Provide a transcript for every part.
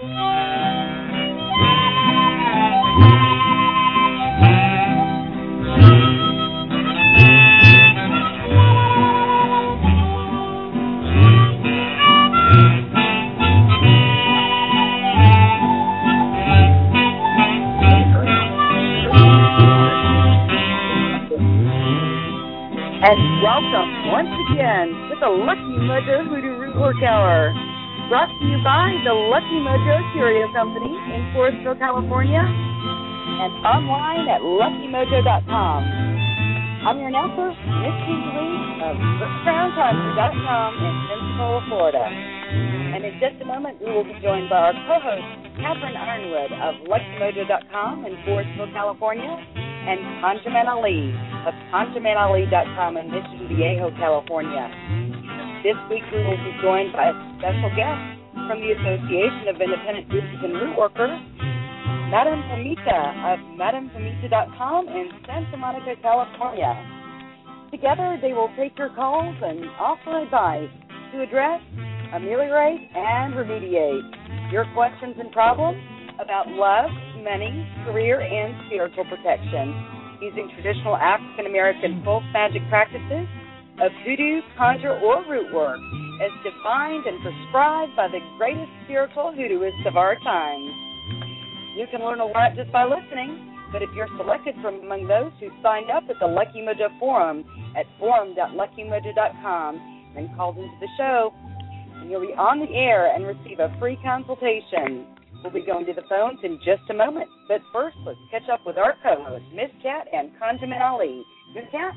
And welcome once again to the Lucky Mojo Hoodoo Root Work Hour, brought to you by the Lucky Mojo Curio Company in Forestville, California, and online at luckymojo.com. I'm your announcer, Miss Kimberly of BrookCrownCountry.com in Pensacola, Florida. And in just a moment, we will be joined by our co-host, Catherine Ironwood of luckymojo.com in Forestville, California, and Conjureman Ali of ConjuremanAli.com in Mission Viejo, California. This week we will be joined by a special guest from the Association of Independent Hoodoos and Root Workers, Madame Pamita of MadamePamita.com in Santa Monica, California. Together they will take your calls and offer advice to address, ameliorate, and remediate your questions and problems about love, money, career, and spiritual protection, using traditional African American folk magic practices of hoodoo, conjure, or root work as defined and prescribed by the greatest spiritual hoodooists of our times. You can learn a lot just by listening, but if you're selected from among those who signed up at the Lucky Mojo Forum at forum.luckymojo.com and called into the show, and you'll be on the air and receive a free consultation. We'll be going to the phones in just a moment. But first, let's catch up with our co-hosts, Miss Cat and Conjureman Ali. Miss Cat?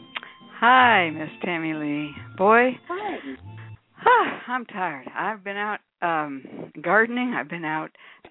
Hi, Miss Tammy Lee. Boy. Hi. I'm tired. I've been out gardening. I've been out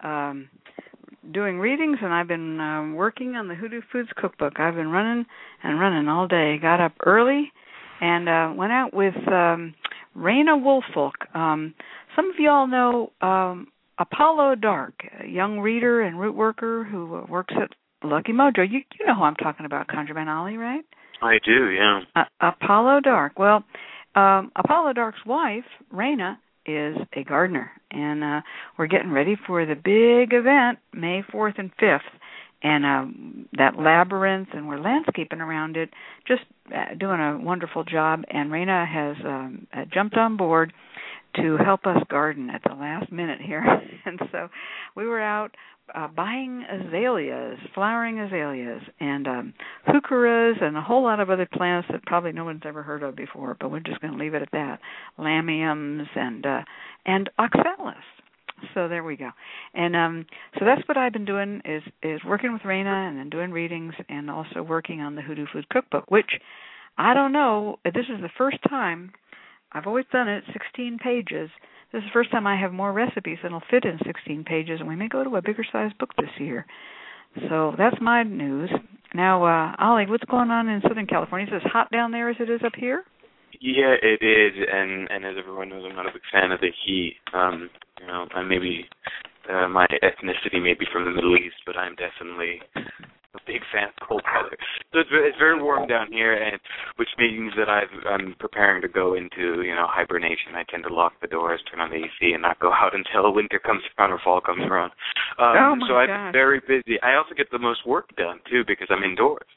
doing readings, and I've been working on the Hoodoo Foods Cookbook. I've been running all day. Got up early and went out with Raina Woolfolk. Some of you all know Apollo Dark, a young reader and root worker who works at Lucky Mojo. You know who I'm talking about, Conjureman Ali, right? I do, yeah. Apollo Dark. Well, Apollo Dark's wife, Raina, is a gardener, and we're getting ready for the big event, May 4th and 5th, and that labyrinth, and we're landscaping around it, just doing a wonderful job, and Raina has jumped on board to help us garden at the last minute here. And so we were out buying azaleas, flowering azaleas, and heucheras, and a whole lot of other plants that probably no one's ever heard of before, but we're just going to leave it at that. Lamiums and oxalis. So there we go. And so that's what I've been doing is working with Raina and then doing readings and also working on the Hoodoo Food Cookbook, which I don't know, this is the first time. I've always done it, 16 pages. This is the first time I have more recipes than will fit in 16 pages, and we may go to a bigger-sized book this year. So that's my news. Now, Ollie, what's going on in Southern California? Is it as hot down there as it is up here? Yeah, it is, and as everyone knows, I'm not a big fan of the heat. I maybe my ethnicity may be from the Middle East, but I'm definitely a big fan of cold weather. So it's very warm down here, and which means that I'm preparing to go into hibernation. I tend to lock the doors, turn on the AC, and not go out until winter comes around or fall comes around. So I'm very busy. I also get the most work done too because I'm indoors.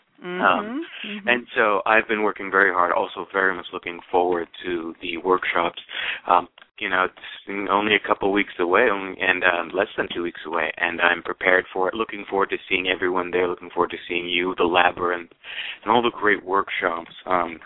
And so I've been working very hard, also very much looking forward to the workshops. It's only a couple weeks away, and less than 2 weeks away, and I'm prepared for it, looking forward to seeing everyone there, looking forward to seeing you, the labyrinth, and all the great workshops. And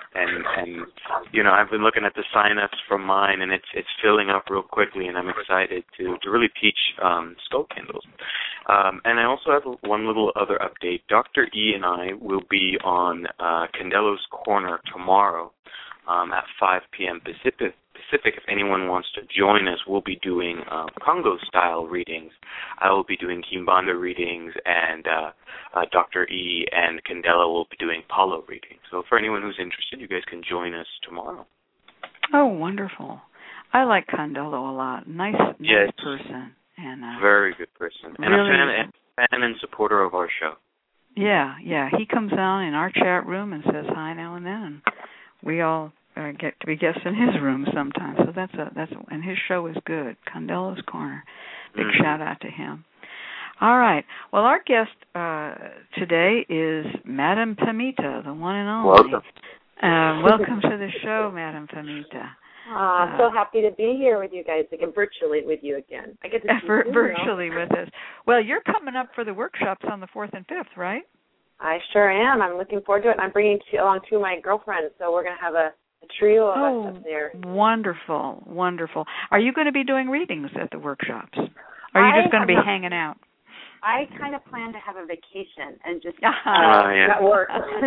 I've been looking at the sign-ups for mine, and it's filling up real quickly, and I'm excited to really teach skull candles. And I also have one little other update. Dr. E and I will be on Candelo's Corner tomorrow at 5 p.m. Pacific. If anyone wants to join us, we'll be doing Congo-style readings. I will be doing Kimbanda readings, and Dr. E and Candela will be doing Palo readings. So for anyone who's interested, you guys can join us tomorrow. Oh, wonderful. I like Candelo a lot. Nice person. And very good person. And really, a fan and supporter of our show. Yeah. He comes down in our chat room and says hi now and then, and we all get to be guests in his room sometimes. So that's and his show is good, Candelo's Corner. Big shout out to him. All right. Well, our guest today is Madame Pamita, the one and only. Welcome. Welcome to the show, Madame Pamita. I'm so happy to be here with you guys, again, virtually with you again. I get to see you, virtually with us. Well, you're coming up for the workshops on the 4th and 5th, right? I sure am. I'm looking forward to it. I'm bringing along two of my girlfriends, so we're going to have a trio of us up there. Wonderful, wonderful. Are you going to be doing readings at the workshops? Or are you just going to be hanging out? I kind of plan to have a vacation and just not work.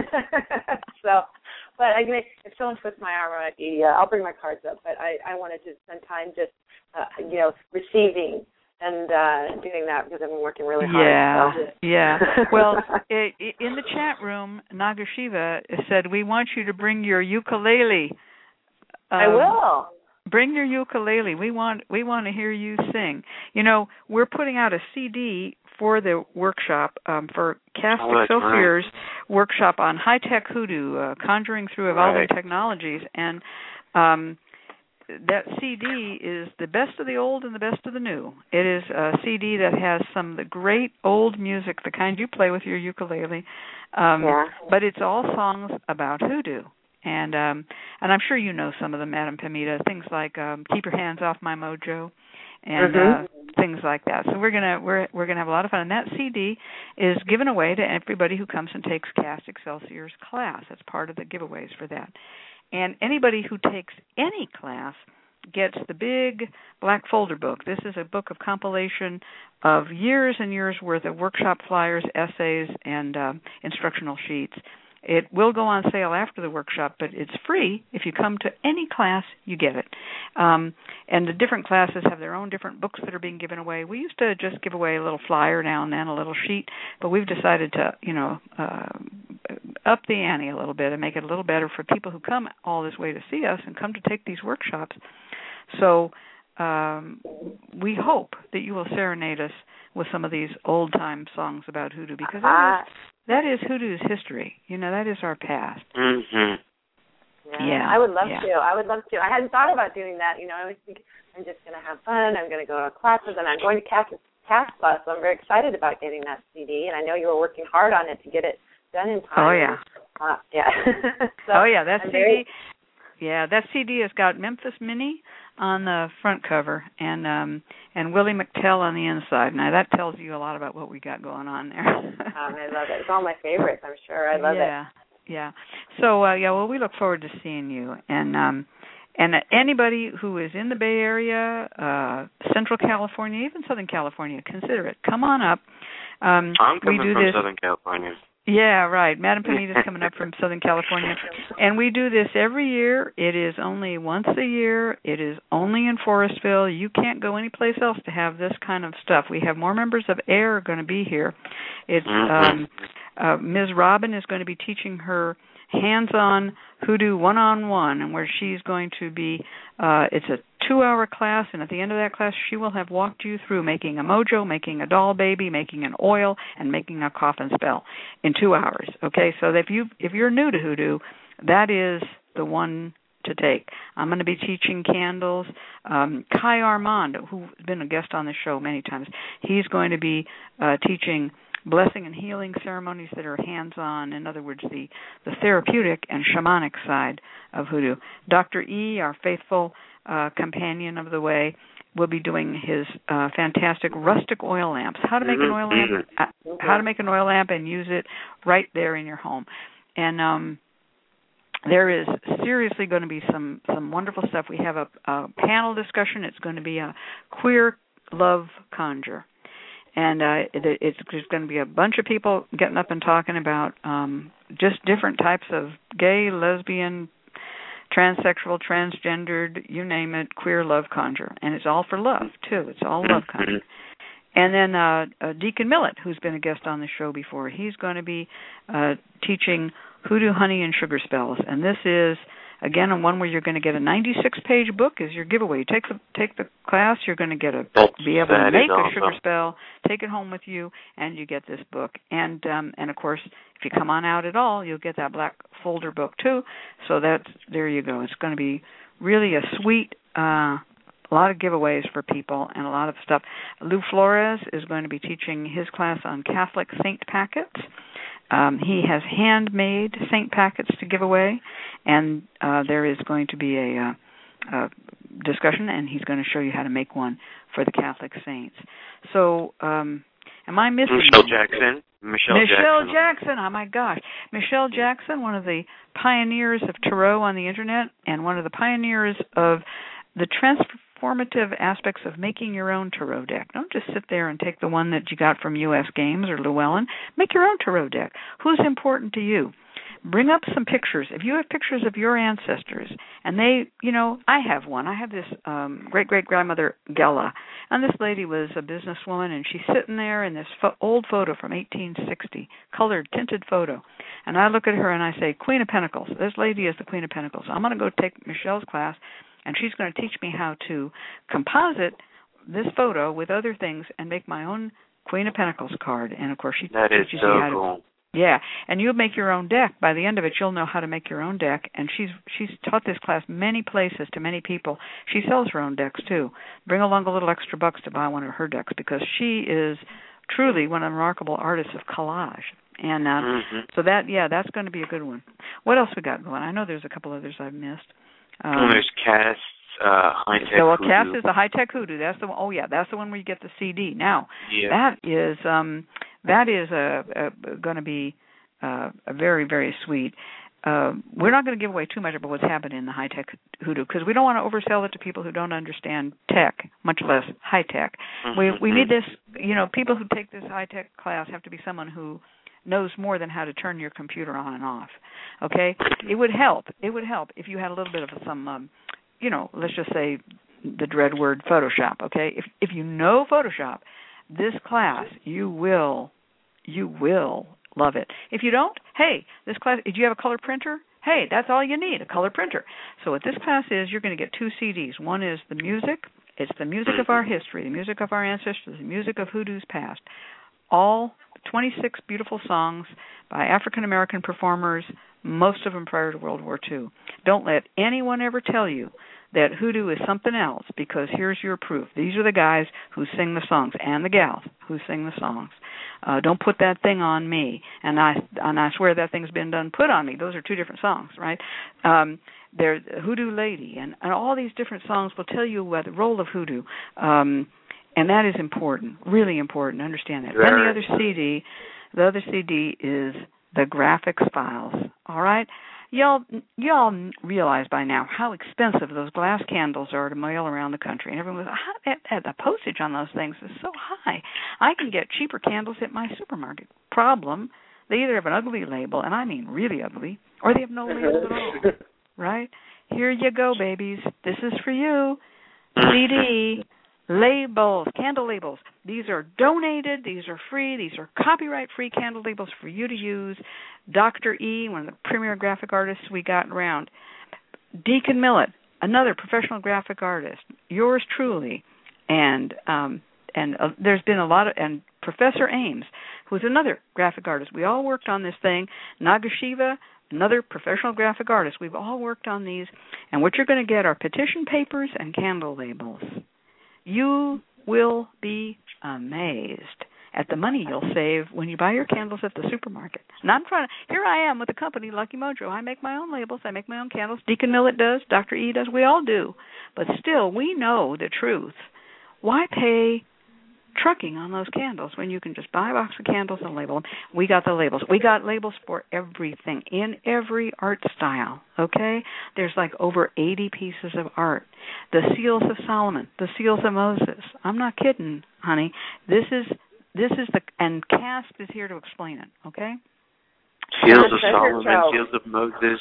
But if someone twists my arm, I'll bring my cards up. But I wanted to spend time just, receiving and doing that because I've been working really hard. Yeah. Well, in the chat room, Nagashiva said, we want you to bring your ukulele. I will. Bring your ukulele. We want to hear you sing. We're putting out a CD for the workshop for Cass Excelsior's workshop on high-tech hoodoo, conjuring through evolving technologies. And that CD is the best of the old and the best of the new. It is a CD that has some of the great old music, the kind you play with your ukulele, but it's all songs about hoodoo. And I'm sure you know some of them, Madame Pamita, things like "Keep Your Hands Off My Mojo," and things like that. So we're gonna have a lot of fun. And that CD is given away to everybody who comes and takes Cass Excelsior's class. That's part of the giveaways for that. And anybody who takes any class gets the big black folder book. This is a book of compilation of years and years worth of workshop flyers, essays, and instructional sheets. It will go on sale after the workshop, but it's free. If you come to any class, you get it. And the different classes have their own different books that are being given away. We used to just give away a little flyer now and then, a little sheet, but we've decided to, up the ante a little bit and make it a little better for people who come all this way to see us and come to take these workshops. So we hope that you will serenade us with some of these old-time songs about hoodoo, because that is hoodoo's history. That is our past. Mm-hmm. Yeah. I would love to. I hadn't thought about doing that. I always think I'm just going to have fun. I'm going to go to classes, and I'm going to Cass class. So I'm very excited about getting that CD, and I know you were working hard on it to get it done in time. Oh, yeah. So that CD. Yeah, that CD has got Memphis Minnie on the front cover and Willie McTell on the inside. Now that tells you a lot about what we got going on there. I love it. It's all my favorites, I'm sure. I love it. Yeah. So well, we look forward to seeing you, and anybody who is in the Bay Area, Central California, even Southern California, consider it. Come on up. I'm coming from Southern California. Yeah, right. Madame Pamita's coming up from Southern California. And we do this every year. It is only once a year. It is only in Forestville. You can't go anyplace else to have this kind of stuff. We have more members of AIR going to be here. It's Ms. Robin is going to be teaching her hands-on hoodoo one-on-one, and where she's going to be, it's a 2-hour class, and at the end of that class, she will have walked you through making a mojo, making a doll baby, making an oil, and making a coffin spell in 2 hours. Okay, so if you're new to hoodoo, that is the one to take. I'm going to be teaching candles. Kai Armand, who's been a guest on the show many times, he's going to be teaching blessing and healing ceremonies that are hands-on, in other words, the therapeutic and shamanic side of hoodoo. Dr. E, our faithful companion of the way, will be doing his fantastic rustic oil lamps. How to make an oil lamp? How to make an oil lamp and use it right there in your home. And there is seriously going to be some wonderful stuff. We have a panel discussion. It's going to be a queer love conjure. And it's just going to be a bunch of people getting up and talking about just different types of gay, lesbian, transsexual, transgendered, you name it, queer love conjure. And it's all for love, too. It's all love conjure. And then Deacon Millett, who's been a guest on the show before, he's going to be teaching hoodoo, honey, and sugar spells. And this is, again, one where you're going to get a 96-page book as your giveaway. You take the class, you're going to be able to make a sugar spell, take it home with you, and you get this book. And of course, if you come on out at all, you'll get that black folder book too. So there you go. It's going to be really a sweet giveaways for people and a lot of stuff. Lou Flores is going to be teaching his class on Catholic saint packets. He has handmade saint packets to give away, and there is going to be a discussion, and he's going to show you how to make one for the Catholic saints. So, am I missing Michelle Jackson? Michelle Jackson. Oh, my gosh. Michelle Jackson, one of the pioneers of Tarot on the Internet and one of the pioneers of the transformative aspects of making your own Tarot deck. Don't just sit there and take the one that you got from U.S. Games or Llewellyn. Make your own Tarot deck. Who's important to you? Bring up some pictures. If you have pictures of your ancestors, and they, I have one. I have this great-great-grandmother, Gela, and this lady was a businesswoman, and she's sitting there in this old photo from 1860, colored, tinted photo. And I look at her and I say, Queen of Pentacles. This lady is the Queen of Pentacles. I'm going to go take Michelle's class, and she's going to teach me how to composite this photo with other things and make my own Queen of Pentacles card. And, of course, she teaches you how to... Yeah, and you'll make your own deck. By the end of it, you'll know how to make your own deck. And she's taught this class many places to many people. She sells her own decks, too. Bring along a little extra bucks to buy one of her decks because she is truly one of the remarkable artists of collage. And so that's going to be a good one. What else we got going? I know there's a couple others I've missed. There's Cass, High-Tech Hoodoo. Well, Cass is the High-Tech Hoodoo. That's the one. Oh, yeah, that's the one where you get the CD. Now, that is going to be a very, very sweet. We're not going to give away too much about what's happening in the High-Tech Hoodoo because we don't want to oversell it to people who don't understand tech, much less high-tech. We need this, people who take this high-tech class have to be someone who knows more than how to turn your computer on and off, okay? It would help if you had a little bit of some, let's just say the dread word Photoshop, okay? If you know Photoshop, this class, you will love it. If you don't, hey, this class, do you have a color printer? Hey, that's all you need, a color printer. So what this class is, you're going to get 2 CDs. One is the music. It's the music of our history, the music of our ancestors, the music of Hoodoo's past. All 26 beautiful songs by African-American performers, most of them prior to World War II. Don't let anyone ever tell you that Hoodoo is something else because here's your proof. These are the guys who sing the songs and the gals who sing the songs. Don't put that thing on me. And I swear that thing's been done put on me. Those are 2 different songs, right? There's Hoodoo Lady, and all these different songs will tell you about the role of Hoodoo. And that is important, really important. Understand that. Then the other CD is the graphics files. All right, y'all realize by now how expensive those glass candles are to mail around the country. And everyone goes, the postage on those things is so high. I can get cheaper candles at my supermarket. Problem: they either have an ugly label, and I mean really ugly, or they have no labels at all. Right? Here you go, babies. This is for you. CD. Labels, candle labels. These are donated. These are free. These are copyright-free candle labels for you to use. Dr. E, one of the premier graphic artists we got around. Deacon Millett, another professional graphic artist. Yours truly. And there's been a lot of, and Professor Ames, who's another graphic artist. We all worked on this thing. Nagashiva, another professional graphic artist. We've all worked on these. And what you're going to get are petition papers and candle labels. You will be amazed at the money you'll save when you buy your candles at the supermarket. And here I am with the company, Lucky Mojo. I make my own labels. I make my own candles. Deacon Millett does. Dr. E does. We all do. But still, we know the truth. Why pay trucking on those candles when you can just buy a box of candles and label them? We got the labels. We got labels for everything in every art style, okay? There's like over 80 pieces of art. The Seals of Solomon, the Seals of Moses. I'm not kidding, honey. This is and Cass is here to explain it, okay? Seals of Solomon, Seals of Moses.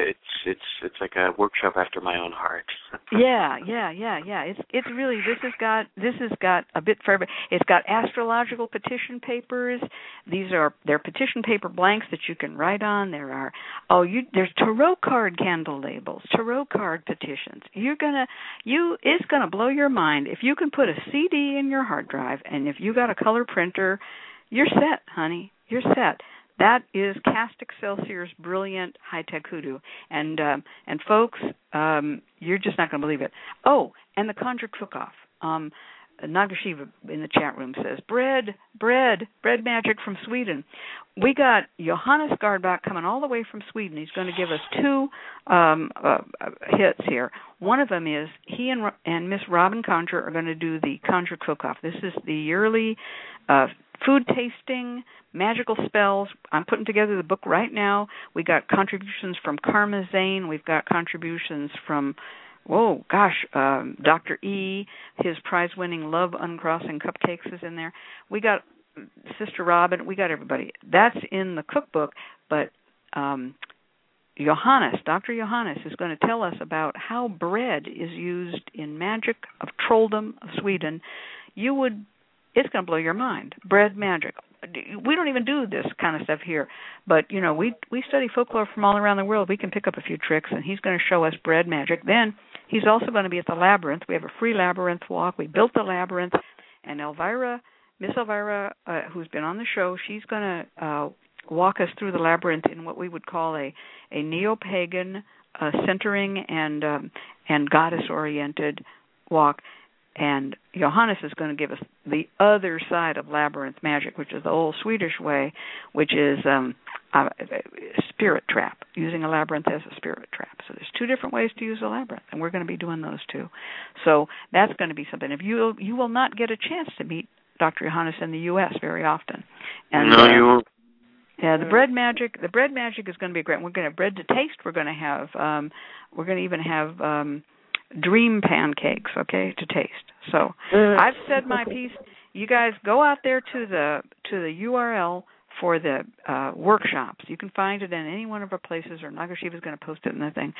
It's like a workshop after my own heart. Yeah. It's really this has got a bit for everybody. It's got astrological petition papers. They're petition paper blanks that you can write on. There's tarot card candle labels, tarot card petitions. It's gonna blow your mind if you can put a CD in your hard drive, and if you got a color printer, you're set, honey. You're set. That is Cass Excelsior's Brilliant High-Tech Hoodoo. And folks, you're just not going to believe it. Oh, and the Conjure Cook-Off. Nagashiva in the chat room says, bread magic from Sweden. We got Johannes Gardbach coming all the way from Sweden. He's going to give us 2 hits here. One of them is he and Miss Robin Conjure are going to do the Conjure Cook-Off. This is the yearly food tasting, magical spells. I'm putting together the book right now. We got contributions from Karma Zane. We've got contributions from Dr. E, his prize-winning Love Uncrossing Cupcakes is in there. We got Sister Robin. We got everybody. That's in the cookbook, but Dr. Johannes is going to tell us about how bread is used in magic of trolldom of Sweden. It's going to blow your mind. Bread magic. We don't even do this kind of stuff here, but we study folklore from all around the world. We can pick up a few tricks, and he's going to show us bread magic. Then he's also going to be at the labyrinth. We have a free labyrinth walk. We built the labyrinth, and Miss Elvira, who's been on the show, she's going to walk us through the labyrinth in what we would call a neo-pagan centering and goddess-oriented walk. And Johannes is going to give us the other side of labyrinth magic, which is the old Swedish way, which is a spirit trap, using a labyrinth as a spirit trap. So there's 2 different ways to use a labyrinth, and we're going to be doing those too. So that's going to be something. If you will not get a chance to meet Dr. Johannes in the U.S. very often. And, no, you won't. Yeah, the bread magic is going to be great. We're going to have bread to taste. We're going to have we're going to even have dream pancakes, okay, to taste. So I've said my piece. You guys go out there to the URL for the workshops. You can find it in any one of our places, or Nagashiva is going to post it in the thing.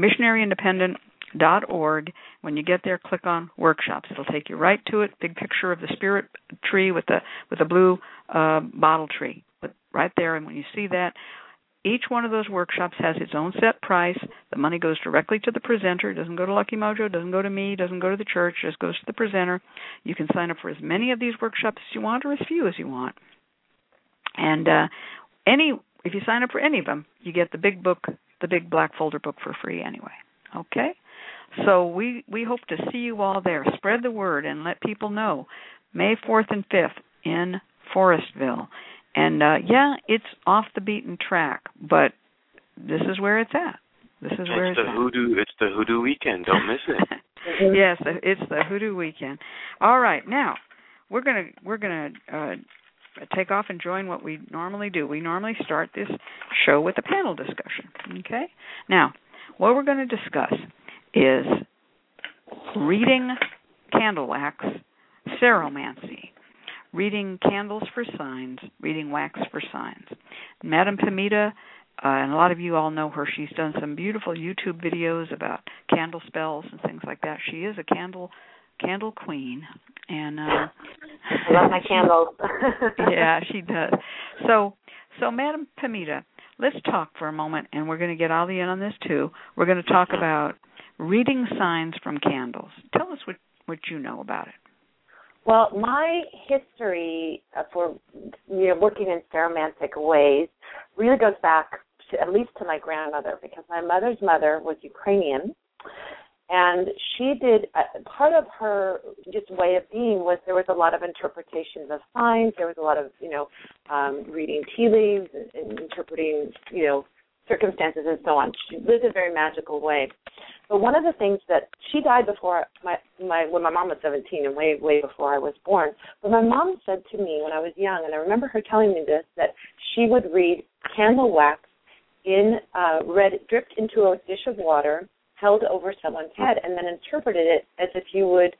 missionaryindependent.org. When you get there, click on workshops. It'll take you right to it. Big picture of the spirit tree with the blue bottle tree, right there. And when you see that, each one of those workshops has its own set price. The money goes directly to the presenter. It doesn't go to Lucky Mojo, doesn't go to me, doesn't go to the church, it just goes to the presenter. You can sign up for as many of these workshops as you want or as few as you want. And if you sign up for any of them, you get the big book, the big black folder book for free anyway. Okay? So we hope to see you all there. Spread the word and let people know. May 4th and 5th in Forestville. And, it's off the beaten track, but this is where it's at. It's the Hoodoo Weekend. Don't miss it. Yes, it's the Hoodoo Weekend. All right, now we're gonna take off and join what we normally do. We normally start this show with a panel discussion. Okay. Now, what we're going to discuss is reading candle wax, ceromancy. Reading candles for signs, reading wax for signs. Madame Pamita, and a lot of you all know her, she's done some beautiful YouTube videos about candle spells and things like that. She is a candle queen. And I love my candles. Yeah, she does. So Madame Pamita, let's talk for a moment, and we're going to get Ollie in on this too. We're going to talk about reading signs from candles. Tell us what you know about it. Well, my history for working in ceromantic ways really goes back at least to my grandmother, because my mother's mother was Ukrainian, and she did part of her just way of being was there was a lot of interpretations of signs. There was a lot of reading tea leaves and interpreting circumstances and so on. She lived a very magical way. But one of the things that she died before when my mom was 17 and way before I was born. But my mom said to me when I was young, and I remember her telling me this, that she would read candle wax dripped into a dish of water, held over someone's head, and then interpreted it as if you would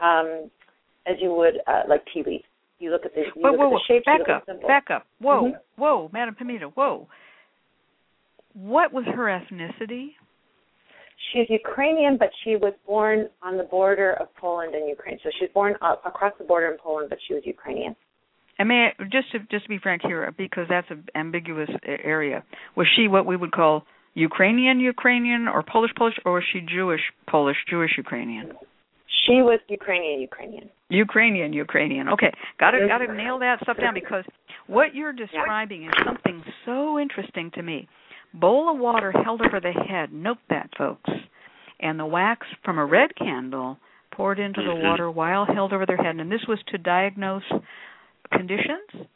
like tea leaves. You look at the shapes. Back up. Whoa, Madame Pamita, whoa. What was her ethnicity? She's Ukrainian, but she was born on the border of Poland and Ukraine. So she was born across the border in Poland, but she was Ukrainian. And just to be frank here, because that's an ambiguous area, was she what we would call Ukrainian, or Polish, or was she Jewish, Polish, Jewish, Ukrainian? She was Ukrainian. Ukrainian. Okay, got to nail that stuff down, because what you're describing is something so interesting to me. Bowl of water held over the head. Note that, folks. And the wax from a red candle poured into the water while held over their head. And this was to diagnose conditions?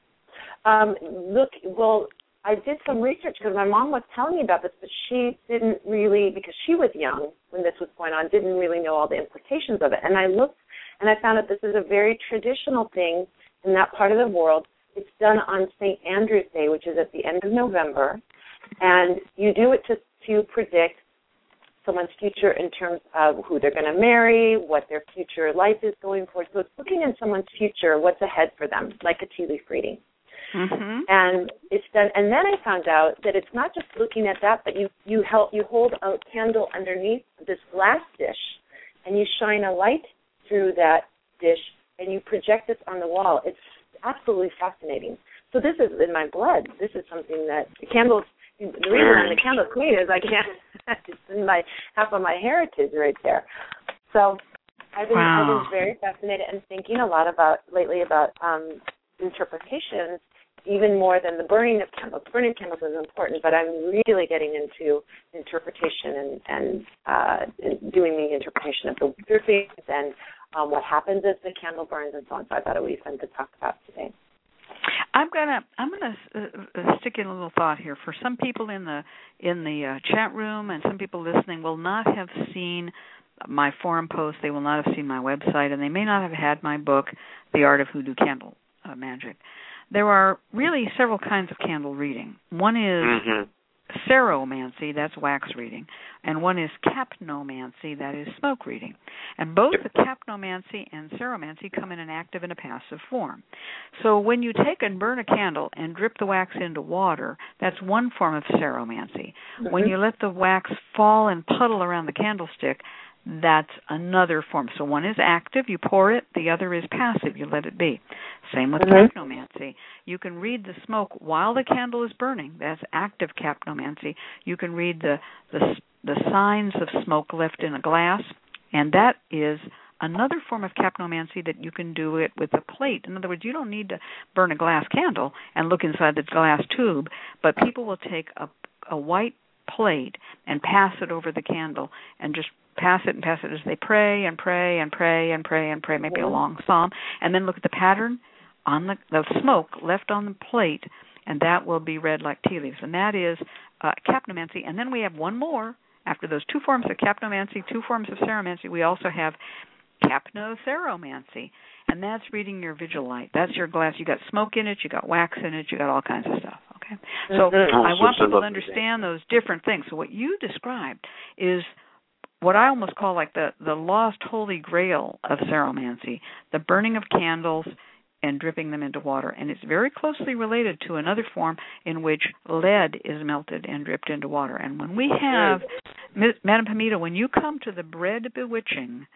I did some research because my mom was telling me about this, but she didn't really, because she was young when this was going on, didn't really know all the implications of it. And I looked and I found that this is a very traditional thing in that part of the world. It's done on St. Andrew's Day, which is at the end of November. And you do it to predict someone's future in terms of who they're going to marry, what their future life is going for. So it's looking in someone's future, what's ahead for them, like a tea leaf reading. Mm-hmm. And it's done. And then I found out that it's not just looking at that, but you hold a candle underneath this glass dish, and you shine a light through that dish, and you project this on the wall. It's absolutely fascinating. So this is in my blood. This is something that the candles. The reason I'm the candle queen is I can't. It's in half of my heritage right there. So I've been very fascinated and thinking a lot lately about interpretations, even more than the burning of candles. Burning candles is important, but I'm really getting into interpretation and doing the interpretation of the drippings and what happens as the candle burns and so on. So I thought it would be fun to talk about today. I'm gonna stick in a little thought here. For some people in the chat room and some people listening will not have seen my forum post. They will not have seen my website, and they may not have had my book, The Art of Hoodoo Candle Magic. There are really several kinds of candle reading. One is ceromancy, that's wax reading, and one is capnomancy, that is smoke reading. And both the capnomancy and ceromancy come in an active and a passive form. So when you take and burn a candle and drip the wax into water, that's one form of ceromancy. Mm-hmm. When you let the wax fall and puddle around the candlestick, that's another form. So one is active, you pour it. The other is passive, you let it be. Same with capnomancy. You can read the smoke while the candle is burning. That's active capnomancy. You can read the signs of smoke left in a glass, and that is another form of capnomancy that you can do it with a plate. In other words, you don't need to burn a glass candle and look inside the glass tube, but people will take a white plate and pass it over the candle and just pass it as they pray and pray and pray and pray and pray, maybe a long psalm, and then look at the pattern on the smoke left on the plate, and that will be read like tea leaves. And that is capnomancy. And then we have one more. After those two forms of capnomancy, two forms of ceromancy, we also have capnoceromancy, and that's reading your vigilite. That's your glass. You got smoke in it, you got wax in it, you got all kinds of stuff. Okay, so I want people to understand those different things. So what you described is what I almost call like the lost holy grail of ceromancy, the burning of candles and dripping them into water. And it's very closely related to another form in which lead is melted and dripped into water. And when we have, Madam Pamita, when you come to the bread bewitching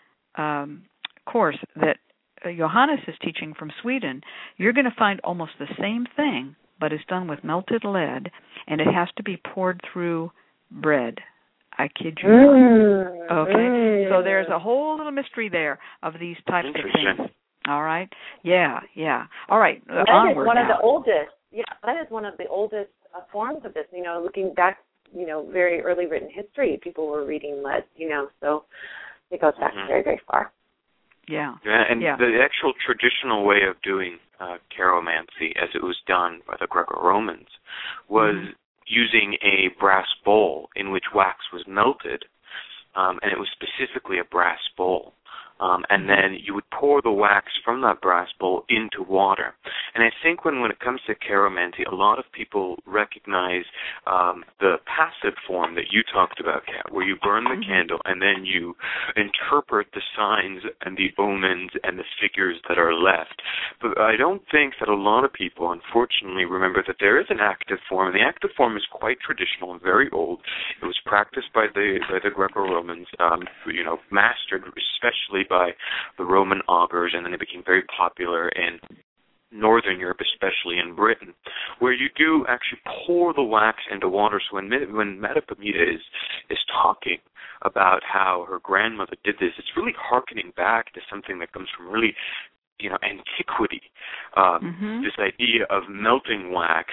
course that Johannes is teaching from Sweden, you're going to find almost the same thing, but it's done with melted lead, and it has to be poured through bread. I kid you not. Okay? So there's a whole little mystery there of these types of things. All right? Yeah. All right, that is one of the oldest. Yeah, that is one of the oldest forms of this. Looking back, very early written history, people were reading lead, so it goes back very, very far. Yeah, and the actual traditional way of doing caromancy, as it was done by the Greco-Romans, was using a brass bowl in which wax was melted, and it was specifically a brass bowl. And then you would pour the wax from that brass bowl into water. And I think when it comes to caromancy, a lot of people recognize the passive form that you talked about, Kat, where you burn the candle and then you interpret the signs and the omens and the figures that are left. But I don't think that a lot of people, unfortunately, remember that there is an active form, and the active form is quite traditional and very old. It was practiced by the Greco-Romans, mastered especially by the Roman augurs, and then it became very popular in Northern Europe, especially in Britain, where you do actually pour the wax into water. So when Madame Pamita is talking about how her grandmother did this, it's really hearkening back to something that comes from really, antiquity. This idea of melting wax.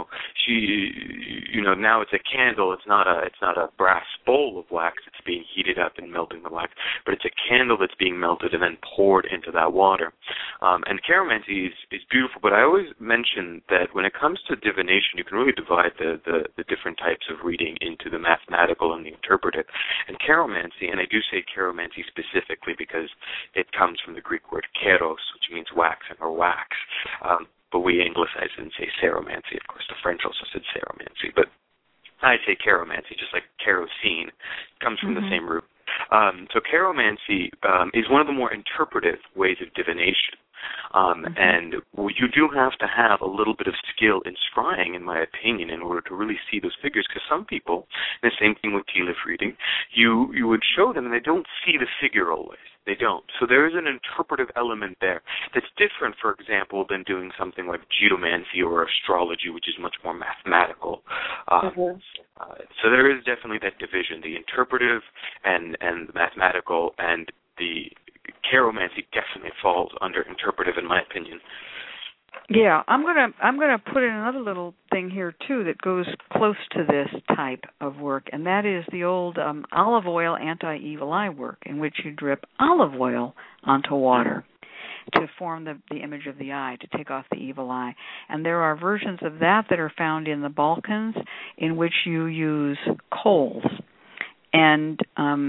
Now it's a candle. It's not a brass bowl of wax that's being heated up and melting the wax, but it's a candle that's being melted and then poured into that water. And chiromancy is beautiful, but I always mention that when it comes to divination, you can really divide the different types of reading into the mathematical and the interpretive. And chiromancy, and I do say chiromancy specifically because it comes from the Greek word keros, which means waxing or wax. But we anglicize it and say ceromancy. Of course, the French also said ceromancy. But I say chiromancy, just like kerosene. It comes from the same root. So chiromancy is one of the more interpretive ways of divination. And you do have to have a little bit of skill in scrying, in my opinion, in order to really see those figures. Because some people, and the same thing with T-Lif reading, you would show them and they don't see the figure always. They don't. So there is an interpretive element there that's different, for example, than doing something like geomancy or astrology, which is much more mathematical. So there is definitely that division, the interpretive and the mathematical, and the chiromancy definitely falls under interpretive, in my opinion. Yeah, I'm gonna put in another little thing here too that goes close to this type of work, and that is the old olive oil anti-evil eye work, in which you drip olive oil onto water to form the image of the eye, to take off the evil eye. And there are versions of that are found in the Balkans, in which you use coals and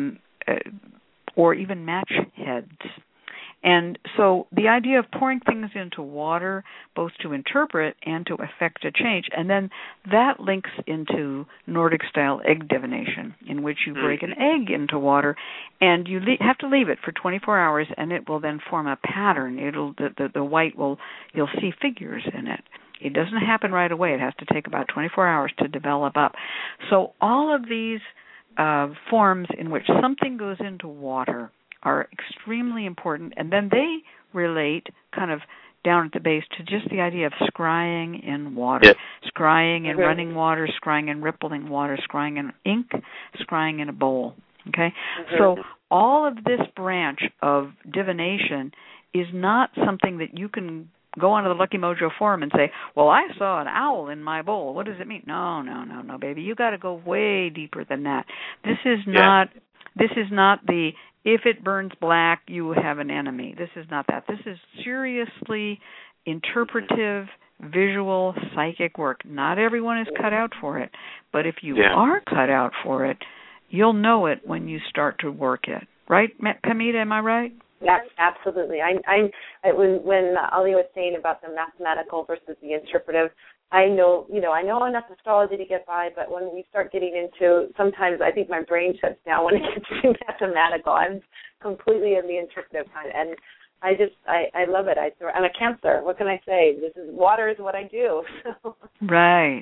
or even match heads. And so the idea of pouring things into water, both to interpret and to effect a change, and then that links into Nordic-style egg divination, in which you break an egg into water, and you have to leave it for 24 hours, and it will then form a pattern. The white you'll see figures in it. It doesn't happen right away. It has to take about 24 hours to develop up. So all of these forms in which something goes into water are extremely important, and then they relate kind of down at the base to just the idea of scrying in water, scrying in running water, scrying in rippling water, scrying in ink, scrying in a bowl. Okay? So all of this branch of divination is not something that you can go onto the Lucky Mojo forum and say, well, I saw an owl in my bowl. What does it mean? No, baby. You got to go way deeper than that. This is not the if it burns black, you have an enemy. This is not that. This is seriously interpretive, visual, psychic work. Not everyone is cut out for it, but if you are cut out for it, you'll know it when you start to work it. Right, Pamita, am I right? Yes, absolutely. When Ali was saying about the mathematical versus the interpretive, I know enough astrology to get by, but when we start getting into, sometimes I think my brain shuts down when it gets to mathematical. I'm completely in the interpretive kind, and I love it. I'm a Cancer. What can I say? Water is what I do. Right.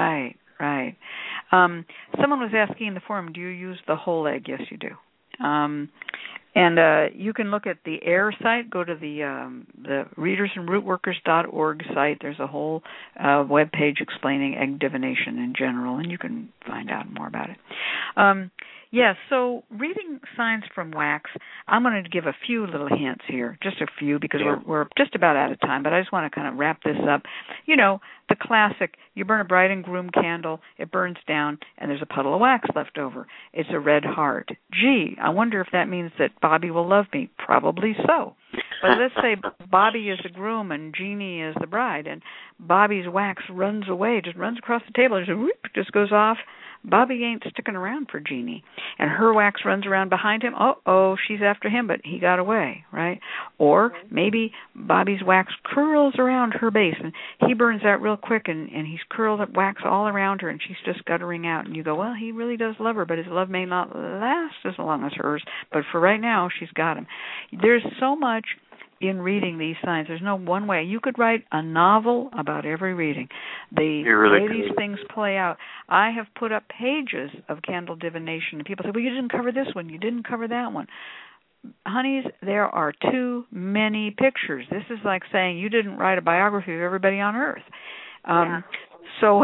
Someone was asking in the forum, do you use the whole egg? Yes, you do. And you can look at the AIR site. Go to the readersandrootworkers.org site. There's a whole web page explaining egg divination in general, and you can find out more about it. So reading signs from wax, I'm going to give a few little hints here, just a few, because we're just about out of time, but I just want to kind of wrap this up. The classic, you burn a bride and groom candle, it burns down, and there's a puddle of wax left over. It's a red heart. Gee, I wonder if that means that Bobby will love me. Probably so. But let's say Bobby is the groom and Jeannie is the bride, and Bobby's wax runs away, just runs across the table, just goes off. Bobby ain't sticking around for Jeannie. And her wax runs around behind him. Uh-oh, she's after him, but he got away, right? Or maybe Bobby's wax curls around her base, and he burns out real quick, and he's curled up wax all around her, and she's just guttering out. And you go, well, he really does love her, but his love may not last as long as hers. But for right now, she's got him. There's so much in reading these signs. There's no one way. You could write a novel about every reading. The way these things play out. I have put up pages of candle divination, and people say, well, you didn't cover this one, you didn't cover that one. honeys, there are too many pictures. This is like saying you didn't write a biography of everybody on Earth. So,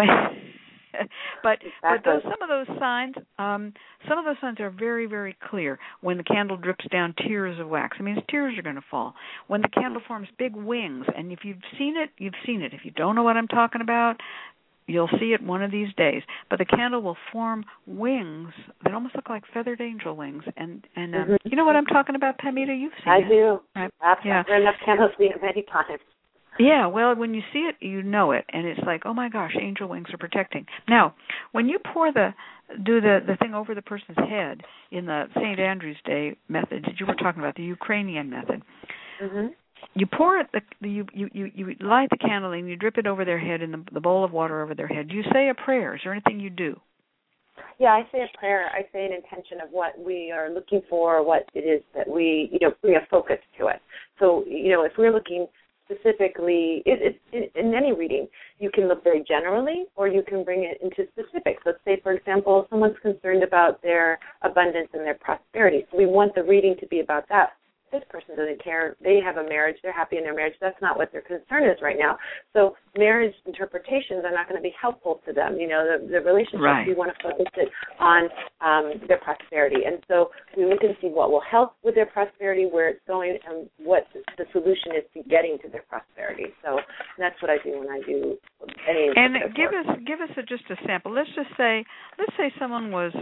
but some of those signs are very, very clear. When the candle drips down tears of wax, it means tears are going to fall. When the candle forms big wings, and if you've seen it, you've seen it. If you don't know what I'm talking about, you'll see it one of these days. But the candle will form wings that almost look like feathered angel wings. And you know what I'm talking about, Pamita? You've seen it. I do. Right? I've read enough candles to see it many times. Yeah, well, when you see it, you know it, and it's like, oh my gosh, angel wings are protecting. Now, when you do the thing over the person's head in the St. Andrew's Day method that you were talking about, the Ukrainian method, you pour it, you light the candle and you drip it over their head in the bowl of water over their head. Do you say a prayer? Is there anything you do? Yeah, I say a prayer. I say an intention of what we are looking for, what it is that we, bring a focus to it. So, if we're looking specifically, in any reading, you can look very generally or you can bring it into specifics. Let's say, for example, someone's concerned about their abundance and their prosperity. So we want the reading to be about that. This person doesn't care. They have a marriage. They're happy in their marriage. That's not what their concern is right now. So marriage interpretations are not going to be helpful to them. The relationship, we want to focus it on their prosperity. And so we look and see what will help with their prosperity, where it's going, and what the solution is to getting to their prosperity. So that's what I do when I do any. And give us just a sample. Let's say someone was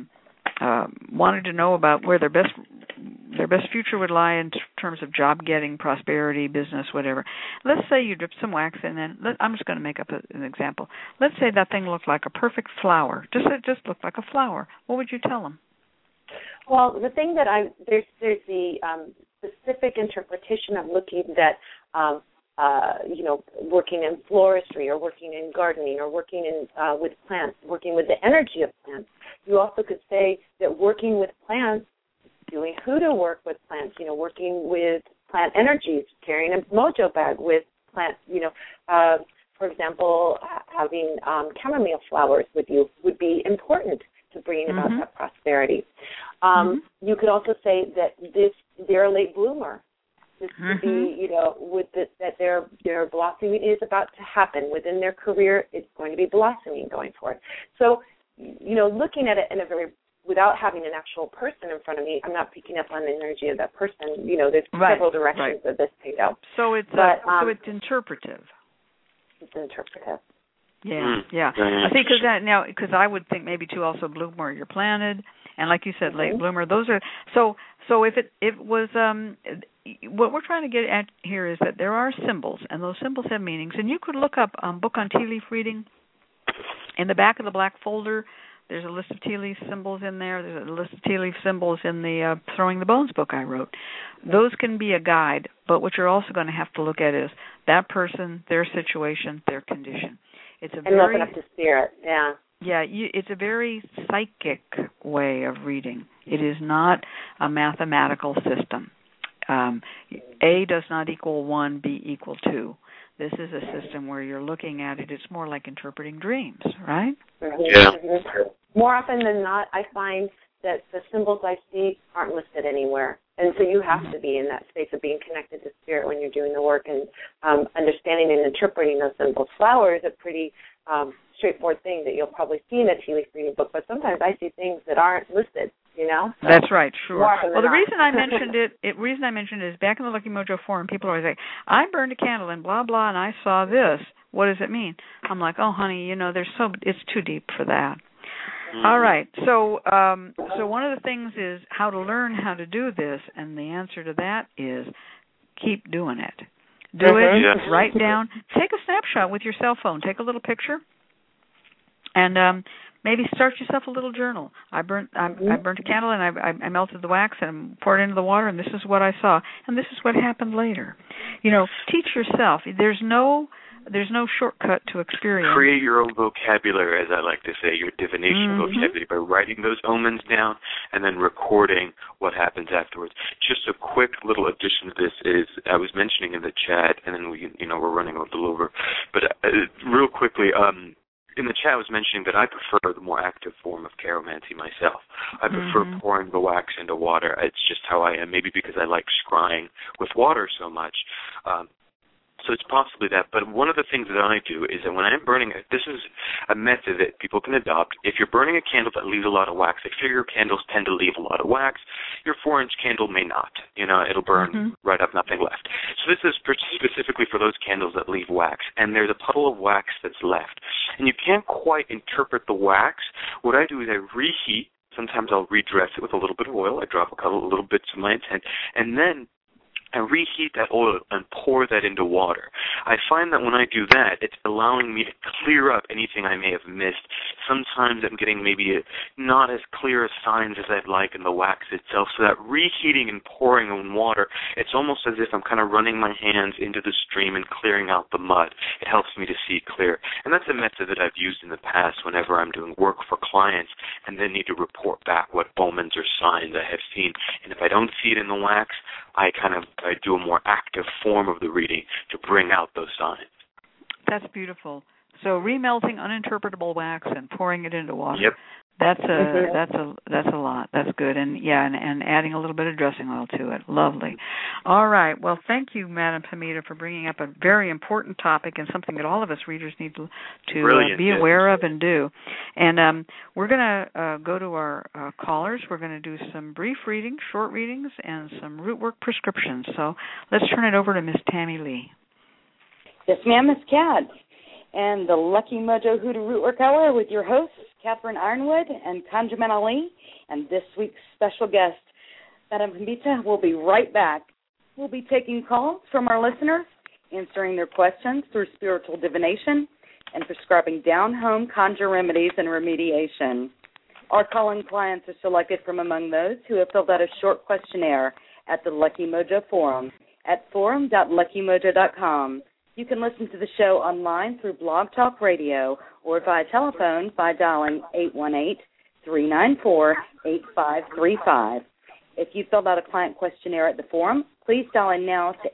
wanted to know about where their best future would lie in terms of job getting, prosperity, business, whatever. Let's say you drip some wax and then I'm just going to make up an example. Let's say that thing looked like a perfect flower. Just looked like a flower. What would you tell them? Well, the thing that there's the specific interpretation of looking that working in floristry or working in gardening or working in with plants, working with the energy of plants. You also could say that working with plants, doing hoodoo work with plants, working with plant energies, carrying a mojo bag with plants, for example, having chamomile flowers with you would be important to bringing about that prosperity. You could also say that they're a late bloomer. This could be, that their blossoming is about to happen. Within their career, it's going to be blossoming going forward. So, looking at it in a without having an actual person in front of me, I'm not picking up on the energy of that person. There's several directions of this to go. So it's it's interpretive. It's interpretive. Yeah. I think because I would think maybe too also bloomer you're planted, and like you said, late bloomer. Those are so if it was what we're trying to get at here is that there are symbols, and those symbols have meanings. And you could look up book on tea leaf reading. In the back of the black folder, there's a list of tea leaf symbols in there. There's a list of tea leaf symbols in the Throwing the Bones book I wrote. Those can be a guide, but what you're also going to have to look at is that person, their situation, their condition. It's a very open up to spirit, yeah. Yeah, it's a very psychic way of reading. It is not a mathematical system. A does not equal 1, B equal 2. This is a system where you're looking at it. It's more like interpreting dreams, right? Yeah. More often than not, I find that the symbols I see aren't listed anywhere. And so you have to be in that space of being connected to spirit when you're doing the work and understanding and interpreting those symbols. Flower is a pretty straightforward thing that you'll probably see in a tea leaf reading book, but sometimes I see things that aren't listed, So that's right, sure. Well, the reason I mentioned it is back in the Lucky Mojo forum, people always say, I burned a candle and blah, blah, and I saw this. What does it mean? I'm like, oh, honey, it's too deep for that. All right. So one of the things is how to learn how to do this, and the answer to that is keep doing it. Do it, write down, take a snapshot with your cell phone, take a little picture, and maybe start yourself a little journal. I burnt a candle and I melted the wax and poured it into the water, and this is what I saw, and this is what happened later. Teach yourself. There's no shortcut to experience. Create your own vocabulary, as I like to say, your divination vocabulary, by writing those omens down and then recording what happens afterwards. Just a quick little addition to this is, I was mentioning in the chat, and then we're running a little over, but real quickly, in the chat I was mentioning that I prefer the more active form of chiromancy myself. I prefer pouring the wax into water. It's just how I am, maybe because I like scrying with water so much. So it's possibly that. But one of the things that I do is that when I'm burning it, this is a method that people can adopt. If you're burning a candle that leaves a lot of wax, like figure candles tend to leave a lot of wax. Your 4-inch candle may not. It'll burn right up, nothing left. So this is specifically for those candles that leave wax. And there's a puddle of wax that's left. And you can't quite interpret the wax. What I do is I reheat. Sometimes I'll redress it with a little bit of oil. I drop a little bits of my intent. And then I reheat that oil and pour that into water. I find that when I do that, it's allowing me to clear up anything I may have missed. Sometimes I'm getting maybe not as clear signs as I'd like in the wax itself. So that reheating and pouring in water, it's almost as if I'm kind of running my hands into the stream and clearing out the mud. It helps me to see clear. And that's a method that I've used in the past whenever I'm doing work for clients and then need to report back what omens or signs I have seen. And if I don't see it in the wax, I do a more active form of the reading to bring out those signs. That's beautiful. So remelting uninterpretable wax and pouring it into water. Yep. That's a lot. That's good. And and adding a little bit of dressing oil to it. Lovely. All right. Well, thank you, Madam Hamida, for bringing up a very important topic and something that all of us readers need to be aware of and do. And we're going to go to our callers. We're going to do some brief readings, short readings, and some root work prescriptions. So let's turn it over to Miss Tammy Lee. Yes, ma'am, Miss Cat. And the Lucky Mojo Hoodoo Root Work Hour with your hosts, Catherine Ironwood and Conjurman Ali, and this week's special guest, Madam Hamida. We'll be right back. We'll be taking calls from our listeners, answering their questions through spiritual divination, and prescribing down-home conjure remedies and remediation. Our calling clients are selected from among those who have filled out a short questionnaire at the Lucky Mojo Forum at forum.luckymojo.com. You can listen to the show online through Blog Talk Radio or via telephone by dialing 818-394-8535. If you filled out a client questionnaire at the forum, please dial in now to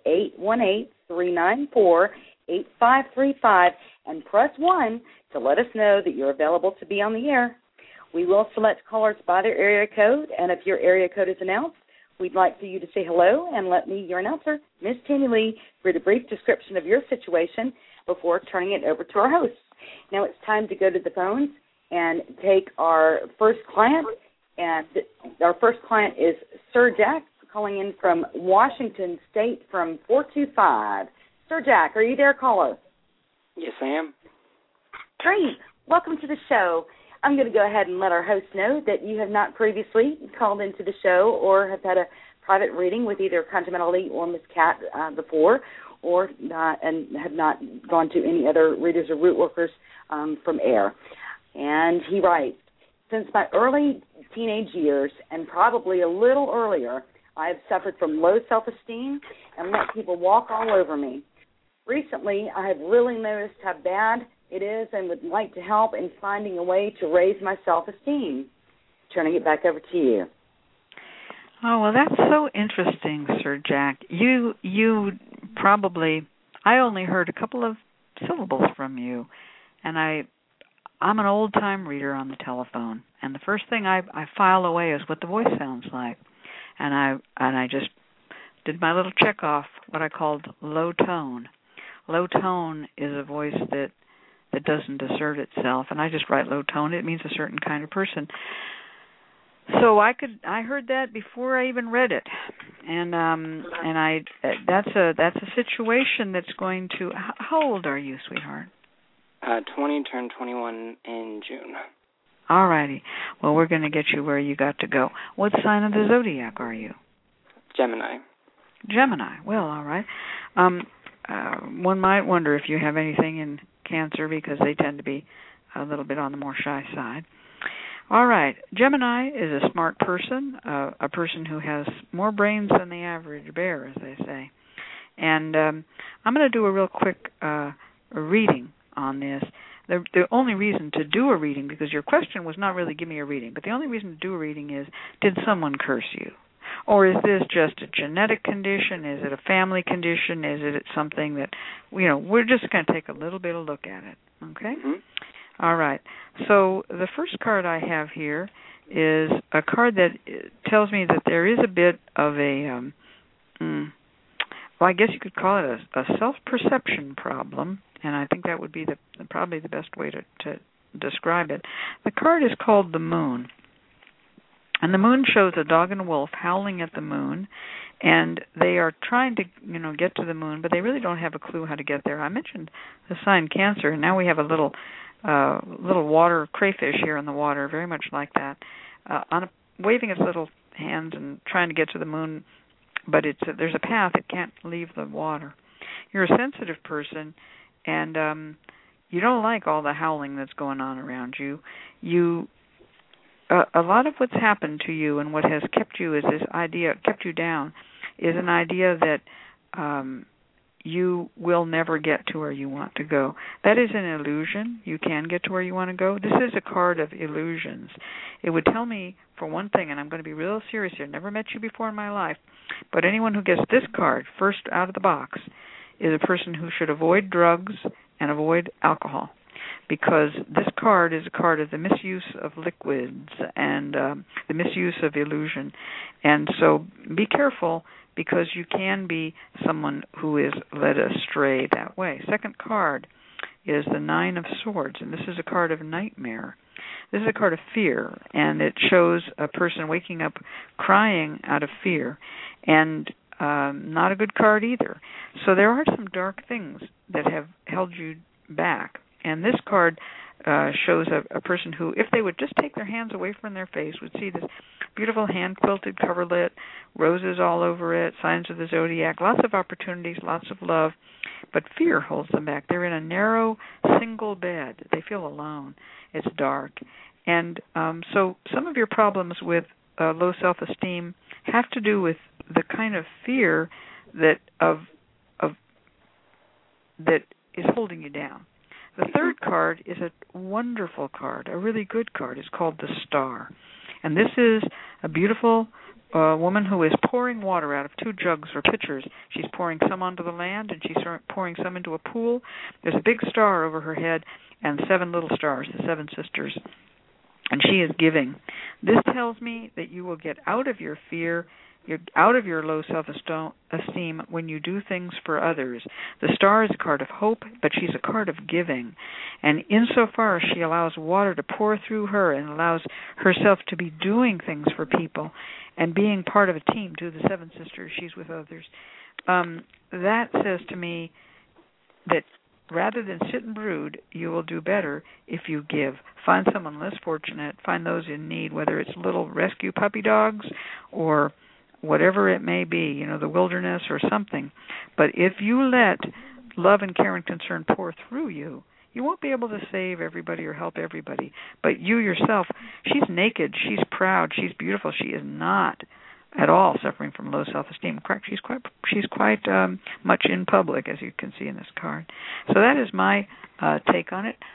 818-394-8535 and press 1 to let us know that you're available to be on the air. We will select callers by their area code, and if your area code is announced, we'd like for you to say hello and let me, your announcer, Miss Tammy Lee, read a brief description of your situation before turning it over to our hosts. Now it's time to go to the phones and take our first client. And our first client is Sir Jack, calling in from Washington State from 425. Sir Jack, are you there, caller? Yes, I am. Great. Welcome to the show. I'm going to go ahead and let our host know that you have not previously called into the show or have had a private reading with either Conjurman Ali or Miss Cat before, or and have not gone to any other readers or root workers from air. And he writes, since my early teenage years and probably a little earlier, I have suffered from low self-esteem and let people walk all over me. Recently, I have really noticed how bad it is and would like to help in finding a way to raise my self-esteem. Turning it back over to you. Oh, well, that's so interesting, Sir Jack. You probably, I only heard a couple of syllables from you, and I'm an old-time reader on the telephone, and the first thing I file away is what the voice sounds like, and I just did my little check off, what I called low tone. Low tone is a voice that doesn't assert itself, and I just write low tone. It means a certain kind of person. So I heard that before I even read it, and that's a situation that's going to. How old are you, sweetheart? 20, turned 21 in June. All righty. Well, we're going to get you where you got to go. What sign of the zodiac are you? Gemini. Gemini. Well, all right. One might wonder if you have anything in Cancer, because they tend to be a little bit on the more shy side. All right. Gemini is a smart person, a person who has more brains than the average bear, as they say. And I'm going to do a real quick reading on this. The only reason to do a reading, because your question was not really give me a reading, but the only reason to do a reading is, did someone curse you? Or is this just a genetic condition? Is it a family condition? Is it something that, we're just going to take a little bit of look at it, okay? Mm-hmm. All right. So the first card I have here is a card that tells me that there is a bit of a, well, I guess you could call it a self-perception problem, and I think that would be probably the best way to describe it. The card is called the Moon, and the Moon shows a dog and a wolf howling at the moon, and they are trying to, get to the moon, but they really don't have a clue how to get there. I mentioned the sign Cancer, and now we have a little water crayfish here in the water, very much like that, waving its little hands and trying to get to the moon, but there's a path, it can't leave the water. You're a sensitive person, and you don't like all the howling that's going on around you. A lot of what's happened to you and what has kept you kept you down, is an idea that you will never get to where you want to go. That is an illusion. You can get to where you want to go. This is a card of illusions. It would tell me, for one thing, and I'm going to be real serious here, never met you before in my life, but anyone who gets this card first out of the box is a person who should avoid drugs and avoid alcohol, because this card is a card of the misuse of liquids and the misuse of illusion. And so be careful, because you can be someone who is led astray that way. Second card is the Nine of Swords, and this is a card of nightmare. This is a card of fear, and it shows a person waking up crying out of fear, and not a good card either. So there are some dark things that have held you back, and this card shows a person who, if they would just take their hands away from their face, would see this beautiful hand-quilted coverlet, roses all over it, signs of the zodiac, lots of opportunities, lots of love, but fear holds them back. They're in a narrow, single bed. They feel alone. It's dark. And so some of your problems with low self-esteem have to do with the kind of fear that that is holding you down. The third card is a wonderful card, a really good card. It's called the Star. And this is a beautiful woman who is pouring water out of 2 jugs or pitchers. She's pouring some onto the land, and she's pouring some into a pool. There's a big star over her head and 7 little stars, the 7 sisters. And she is giving. This tells me that you will get out of your fear, you're out of your low self-esteem when you do things for others. The Star is a card of hope, but she's a card of giving. And insofar as she allows water to pour through her and allows herself to be doing things for people and being part of a team, too, the 7 sisters, she's with others, that says to me that rather than sit and brood, you will do better if you give. Find someone less fortunate, find those in need, whether it's little rescue puppy dogs or whatever it may be, the wilderness or something. But if you let love and care and concern pour through you, you won't be able to save everybody or help everybody. But you yourself, she's naked, she's proud, she's beautiful. She is not at all suffering from low self-esteem. In fact, she's quite much in public, as you can see in this card. So that is my take on it.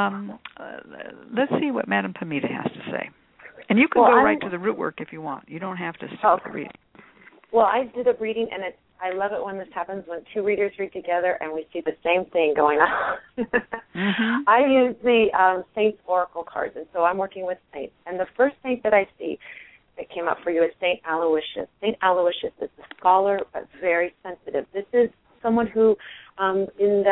Let's see what Madame Pamita has to say. And you can go right to the root work if you want. You don't have to stick with the reading. Well, I did a reading, and I love it when this happens, when 2 readers read together and we see the same thing going on. Mm-hmm. I use the Saints Oracle cards, and so I'm working with Saints. And the first saint that I see that came up for you is Saint Aloysius. Saint Aloysius is a scholar but very sensitive. This is someone who, in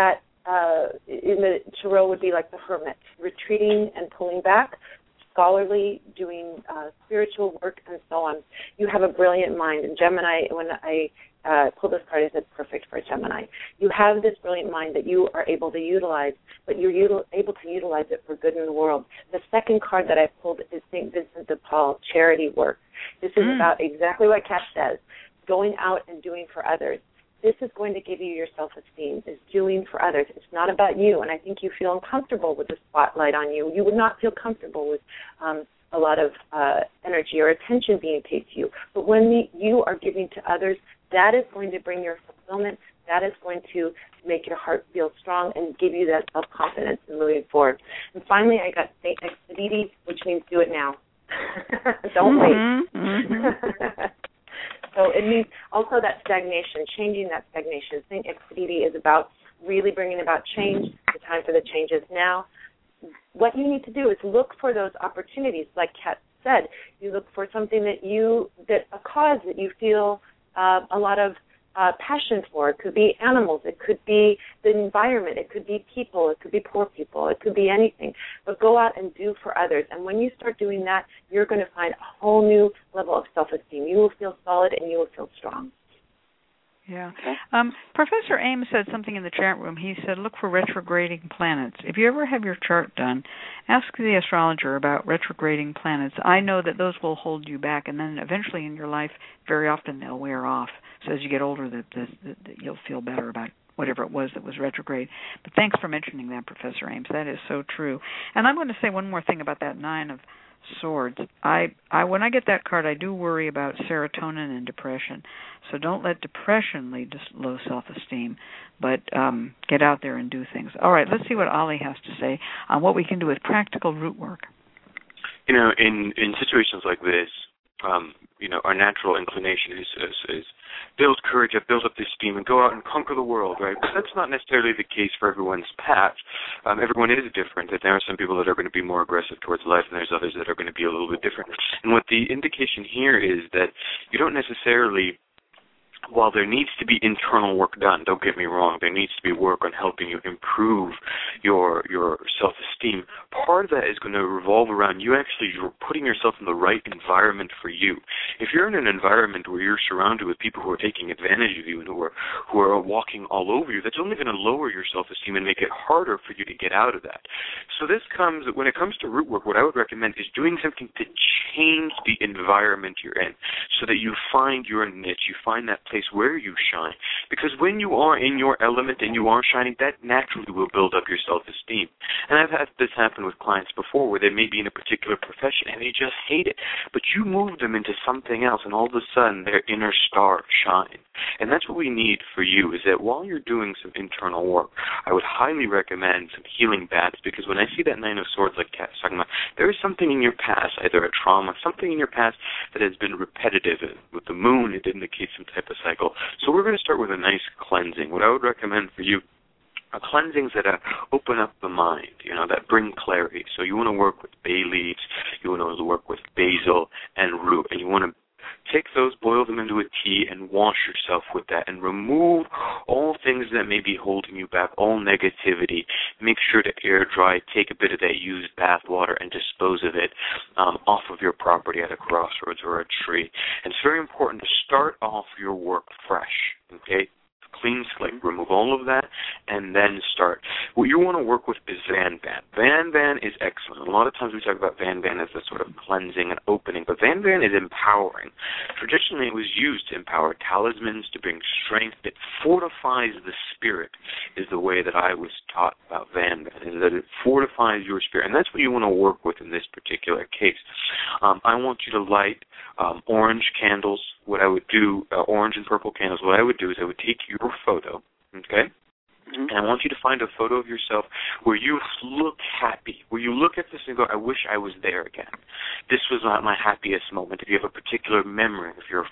the tarot, would be like the hermit, retreating and pulling back, scholarly, doing spiritual work, and so on. You have a brilliant mind. And Gemini, when I pulled this card, I said perfect for Gemini. You have this brilliant mind that you are able to utilize, but you're able to utilize it for good in the world. The second card that I pulled is St. Vincent de Paul, charity work. This is about exactly what Kat says, going out and doing for others. This is going to give you your self-esteem, is doing for others. It's not about you, and I think you feel uncomfortable with the spotlight on you. You would not feel comfortable with a lot of energy or attention being paid to you. But when you are giving to others, that is going to bring your fulfillment. That is going to make your heart feel strong and give you that self-confidence in moving forward. And finally, I got St. Expedite, which means do it now. Don't wait. Mm-hmm. So it means also that stagnation, changing that stagnation. St. Expedite is about really bringing about change. The time for the change is now. what you need to do is look for those opportunities. Like Kat said, you look for something a cause that you feel a lot of passion for. It could be animals. It could be the environment. It could be people. It could be poor people. It could be anything. But go out and do for others. And when you start doing that, you're going to find a whole new level of self-esteem. You will feel solid and you will feel strong. Yeah. Professor Ames said something in the chat room. He said, look for retrograding planets. If you ever have your chart done, ask the astrologer about retrograding planets. I know that those will hold you back, and then eventually in your life, very often they'll wear off. So as you get older, you'll feel better about whatever it was that was retrograde. But thanks for mentioning that, Professor Ames. That is so true. And I'm going to say one more thing about that 9 of Swords. When I get that card, I do worry about serotonin and depression. So don't let depression lead to low self-esteem, but get out there and do things. All right, let's see what Ollie has to say on what we can do with practical root work. You know, in situations like this, our natural inclination is build courage up, build up this steam, and go out and conquer the world, right? But that's not necessarily the case for everyone's path. Everyone is different. There are some people that are going to be more aggressive towards life, and there's others that are going to be a little bit different. And what the indication here is that you don't necessarily, while there needs to be internal work done, don't get me wrong, there needs to be work on helping you improve your self-esteem. Part of that is going to revolve around you're putting yourself in the right environment for you. If you're in an environment where you're surrounded with people who are taking advantage of you and who are walking all over you, that's only going to lower your self-esteem and make it harder for you to get out of that. So when it comes to root work, what I would recommend is doing something to change the environment you're in so that you find your niche, you find that place where you shine. Because when you are in your element and you are shining, that naturally will build up your self-esteem. And I've had this happen with clients before where they may be in a particular profession and they just hate it, but you move them into something else and all of a sudden their inner star shines. And that's what we need for you, is that while you're doing some internal work, I would highly recommend some healing baths, because when I see that 9 of Swords like Kat's talking about, there is something in your past, either a trauma, something in your past that has been repetitive. With the moon, it indicates some type of cycle. So we're going to start with a nice cleansing. What I would recommend for you are cleansings that open up the mind, that bring clarity. So you want to work with bay leaves, you want to work with basil and rue, and you want to take those, boil them into a tea, and wash yourself with that, and remove all things that may be holding you back, all negativity. Make sure to air dry, take a bit of that used bath water, and dispose of it off of your property at a crossroads or a tree. And it's very important to start off your work fresh, okay? Clean slate, remove all of that, and then start. What you want to work with is Van Van. Van Van is excellent. A lot of times we talk about Van Van as a sort of cleansing and opening, but Van Van is empowering. Traditionally, it was used to empower talismans, to bring strength. It fortifies the spirit, is the way that I was taught about Van Van, is that it fortifies your spirit, and that's what you want to work with in this particular case. I want you to light orange candles. What I would do, orange and purple candles, what I would do is I would take your photo, okay? Mm-hmm. And I want you to find a photo of yourself where you look happy, where you look at this and go, I wish I was there again. This was not my happiest moment. If you have a particular memory, if you're,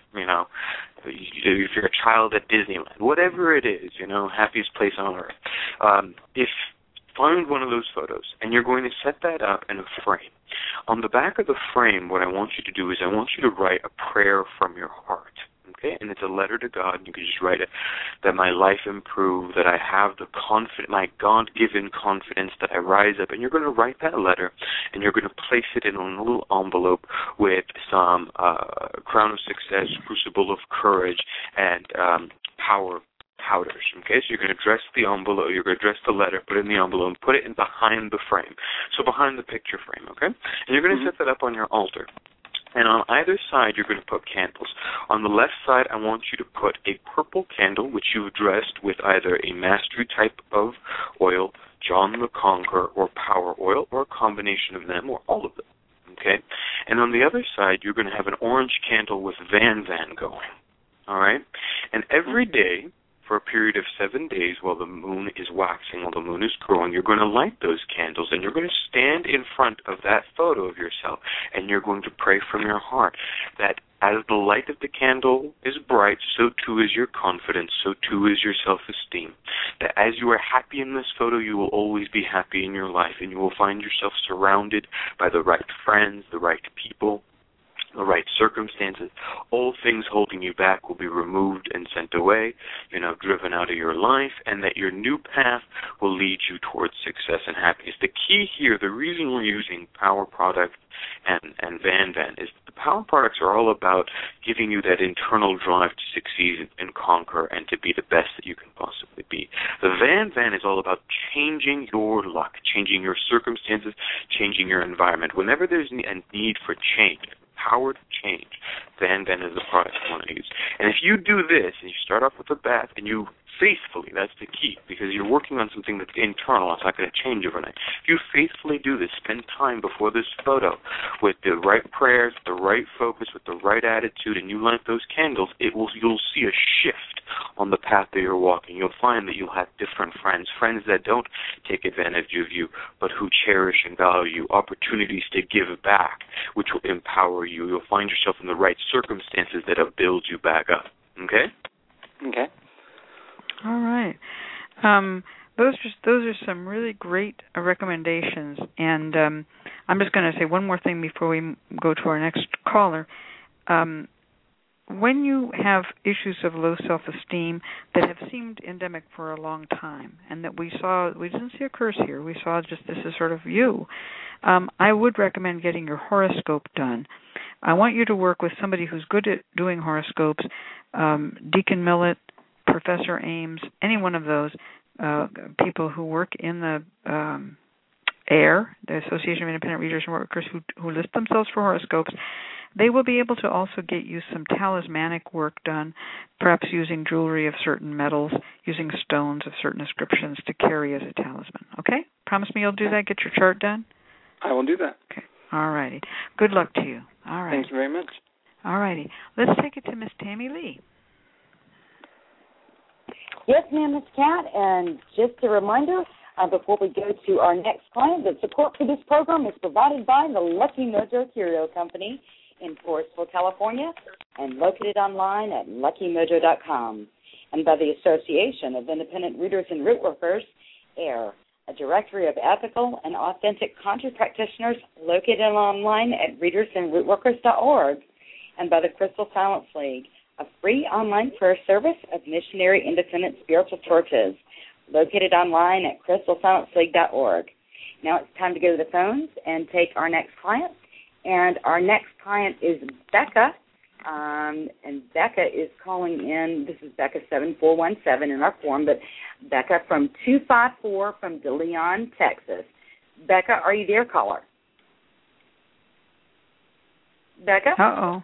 if you're a child at Disneyland, whatever it is, happiest place on earth. Find one of those photos, and you're going to set that up in a frame. On the back of the frame, what I want you to do is I want you to write a prayer from your heart, okay? And it's a letter to God. You can just write it, that my life improve, that I have my God-given confidence, that I rise up. And you're going to write that letter, and you're going to place it in a little envelope with some Crown of Success, Crucible of Courage, and Power powders, okay? So you're going to address the envelope, you're going to address the letter, put it in the envelope, and put it in behind the frame. So behind the picture frame, okay? And you're going to set that up on your altar. And on either side, you're going to put candles. On the left side, I want you to put a purple candle, which you've dressed with either a mastery type of oil, John the Conqueror, or power oil, or a combination of them, or all of them, okay? And on the other side, you're going to have an orange candle with Van Van going, all right? And every day, for a period of 7 days while the moon is waxing, while the moon is growing, you're going to light those candles, and you're going to stand in front of that photo of yourself, and you're going to pray from your heart that as the light of the candle is bright, so too is your confidence, so too is your self-esteem. that as you are happy in this photo, you will always be happy in your life, and you will find yourself surrounded by the right friends, the right people, the right circumstances. All things holding you back will be removed and sent away, driven out of your life, and that your new path will lead you towards success and happiness. The key here, the reason we're using Power Product and Van is the Power Products are all about giving you that internal drive to succeed and conquer and to be the best that you can possibly be. The Van is all about changing your luck, changing your circumstances, changing your environment. Whenever there's a need for change, power to change, Van is the product you want to use. And if you do this, and you start off with a bath, and you faithfully, that's the key, because you're working on something that's internal, it's not going to change overnight. If you faithfully do this, spend time before this photo with the right prayers, the right focus, with the right attitude, and you light those candles, you'll see a shift on the path that you're walking. You'll find that you'll have different friends that don't take advantage of you, but who cherish and value you, opportunities to give back, which will empower you. You'll find yourself in the right circumstances that will build you back up. Okay? Okay. All right. Those are some really great recommendations. And I'm just going to say one more thing before we go to our next caller. When you have issues of low self-esteem that have seemed endemic for a long time, and that we didn't see a curse here, we saw just this is sort of you, I would recommend getting your horoscope done. I want you to work with somebody who's good at doing horoscopes, Deacon Millett, Professor Ames, any one of those people who work in the AIR, the Association of Independent Readers and Workers, who list themselves for horoscopes. They will be able to also get you some talismanic work done, perhaps using jewelry of certain metals, using stones of certain descriptions to carry as a talisman. Okay? Promise me you'll do that, get your chart done? I will do that. Okay. All righty. Good luck to you. All right. Thank you very much. All righty. Let's take it to Miss Tammy Lee. Yes, ma'am, Ms. Cat, and just a reminder, before we go to our next client, that support for this program is provided by the Lucky Mojo Curio Company in Forestville, California, and located online at luckymojo.com, and by the Association of Independent Readers and Rootworkers, AIR, a directory of ethical and authentic conjure practitioners located online at readersandrootworkers.org, and by the Crystal Silence League, a free online prayer service of missionary independent spiritual churches, located online at crystalsilenceleague.org. Now it's time to go to the phones and take our next client. And our next client is Becca, and Becca is calling in. This is Becca 7417 in our form, but Becca from 254 from De Leon, Texas. Becca, are you there, caller? Becca? Uh-oh.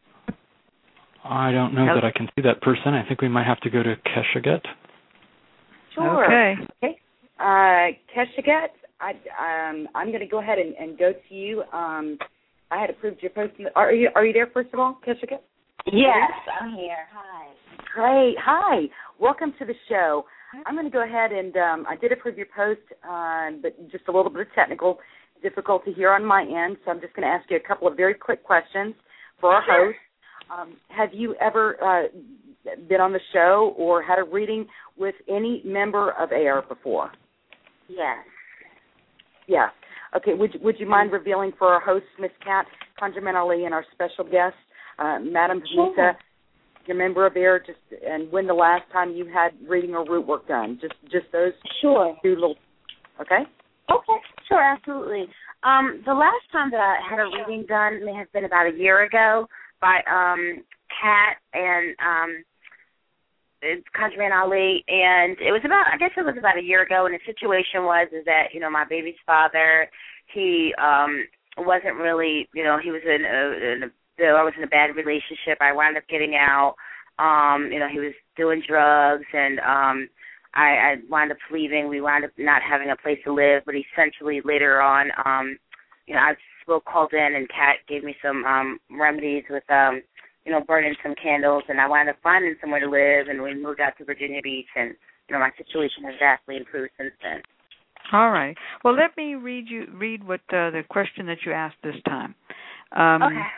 I don't know that I can see that person. I think we might have to go to Keshaget. Sure. Okay. Keshaget, I'm going to go ahead and go to you. I had approved your post. Are you there, first of all, Keshaget? Yes, I'm here. Hi. Great. Hi. Welcome to the show. I'm going to go ahead and I did approve your post, but just a little bit of technical difficulty here on my end, so I'm just going to ask you a couple of very quick questions for our host. Have you ever been on the show or had a reading with any member of AIR before? Yes. Yeah. Okay. Would you mind revealing for our host, Miss Cat, ConjureMan Ali, and our special guest, Madam Vanessa, your member of AIR, and when the last time you had reading or root work done? Just those two little. Okay. Okay. Sure. Absolutely. The last time that I had a reading done may have been about a year ago by Kat and ConjureMan Ali, and it was about a year ago, and the situation was that, my baby's father, he wasn't really, he was I was in a bad relationship. I wound up getting out. He was doing drugs, and I wound up leaving. We wound up not having a place to live, but essentially later on, I called in, and Kat gave me some remedies with, burning some candles, and I wound up finding somewhere to live, and we moved out to Virginia Beach, and, my situation has vastly improved since then. All right. Well, let me read what the question that you asked this time. Okay.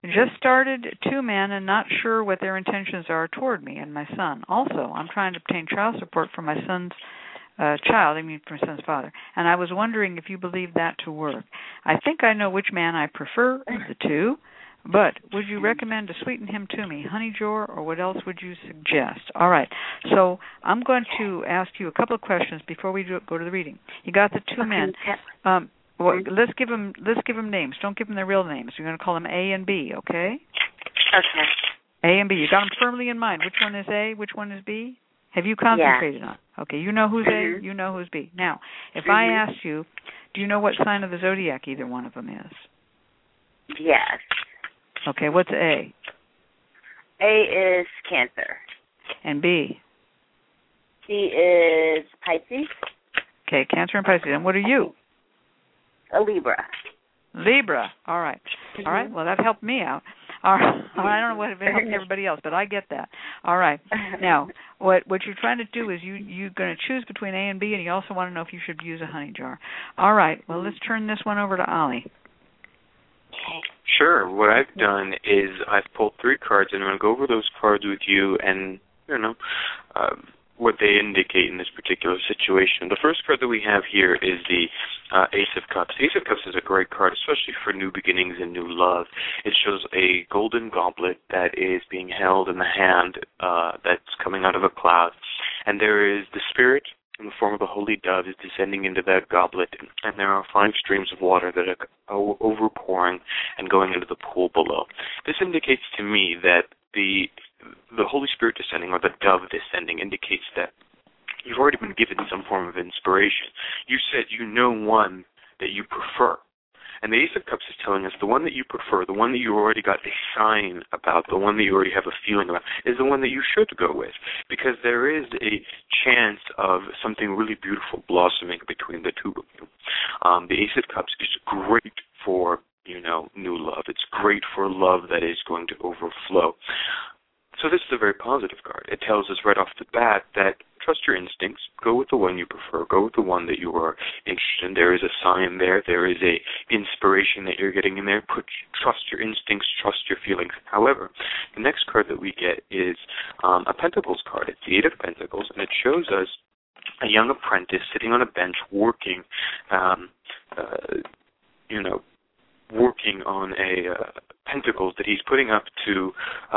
Just started 2 men and not sure what their intentions are toward me and my son. Also, I'm trying to obtain child support for my son's child, for my son's father. And I was wondering if you believe that to work. I think I know which man I prefer of the 2, but would you recommend to sweeten him to me, honey jar, or what else would you suggest? All right. So I'm going to ask you a couple of questions before we go to the reading. You got the 2 men. Well, let's give them names. Don't give them their real names. You're going to call them A and B, okay? Okay. A and B. You got them firmly in mind. Which one is A? Which one is B? Have you concentrated on? Okay. You know who's A. You know who's B. Now, if I asked you, do you know what sign of the zodiac either one of them is? Yes. Okay. What's A? A is Cancer. And B? B is Pisces. Okay. Cancer and Pisces. And what are you? A Libra. Libra. All right. All right. Well, that helped me out. All right. I don't know what it helped everybody else, but I get that. All right. Now, what you're trying to do is you're going to choose between A and B, and you also want to know if you should use a honey jar. All right. Well, let's turn this one over to Ollie. Sure. What I've done is I've pulled 3 cards, and I'm going to go over those cards with you and, what they indicate in this particular situation. The first card that we have here is the Ace of Cups. Ace of Cups is a great card, especially for new beginnings and new love. It shows a golden goblet that is being held in the hand that's coming out of a cloud. And there is the spirit in the form of a holy dove is descending into that goblet, and there are 5 streams of water that are overpouring and going into the pool below. This indicates to me that the Holy Spirit descending, or the dove descending, indicates that you've already been given some form of inspiration. You said you know one that you prefer. And the Ace of Cups is telling us the one that you prefer, the one that you already got a sign about, the one that you already have a feeling about, is the one that you should go with. Because there is a chance of something really beautiful blossoming between the 2 of you. The Ace of Cups is great for, new love. It's great for love that is going to overflow. So this is a very positive card. It tells us right off the bat that trust your instincts. Go with the one you prefer. Go with the one that you are interested in. There is a sign there. There is a inspiration that you're getting in there. Trust your instincts. Trust your feelings. However, the next card that we get is a Pentacles card. It's the 8 of Pentacles, and it shows us a young apprentice sitting on a bench working, working on a pentacles that he's putting up to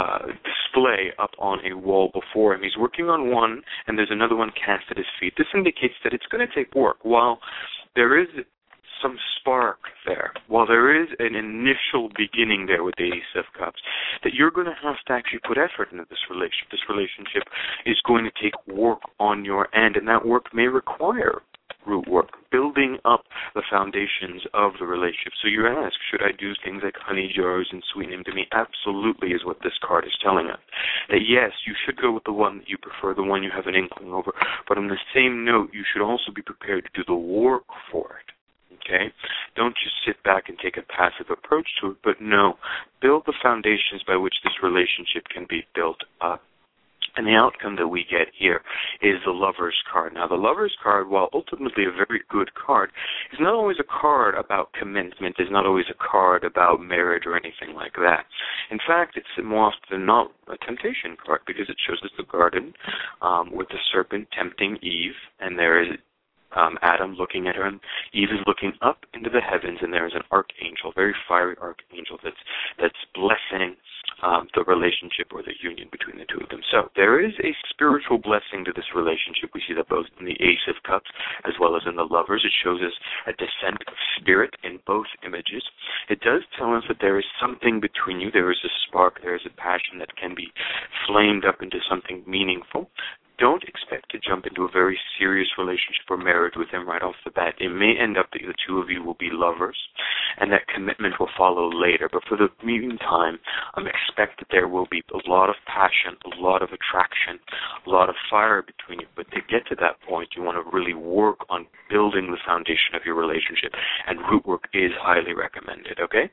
display up on a wall before him. He's working on one, and there's another one cast at his feet. This indicates that it's going to take work. While there is some spark there, while there is an initial beginning there with the Ace of Cups, that you're going to have to actually put effort into this relationship. This relationship is going to take work on your end, and that work may require root work, building up the foundations of the relationship. So you ask, should I do things like honey jars and sweeten him to me? Absolutely is what this card is telling us. That yes, you should go with the one that you prefer, the one you have an inkling over, but on the same note, you should also be prepared to do the work for it. Okay? Don't just sit back and take a passive approach to it, but no, build the foundations by which this relationship can be built up. And the outcome that we get here is the Lover's card. Now, the Lover's card, while ultimately a very good card, is not always a card about commitment, is not always a card about marriage or anything like that. In fact, it's more often not a temptation card, because it shows us the garden with the serpent tempting Eve, and there is Adam looking at her, and Eve is looking up into the heavens, and there is an archangel, very fiery archangel, that's blessing the relationship or the union between the 2 of them. So there is a spiritual blessing to this relationship. We see that both in the Ace of Cups as well as in the Lovers. It shows us a descent of spirit in both images. It does tell us that there is something between you. There is a spark. There is a passion that can be flamed up into something meaningful. Don't expect to jump into a very serious relationship or marriage with him right off the bat. It may end up that the 2 of you will be lovers, and that commitment will follow later. But for the meantime, expect that there will be a lot of passion, a lot of attraction, a lot of fire between you. But to get to that point, you want to really work on building the foundation of your relationship, and root work is highly recommended, okay?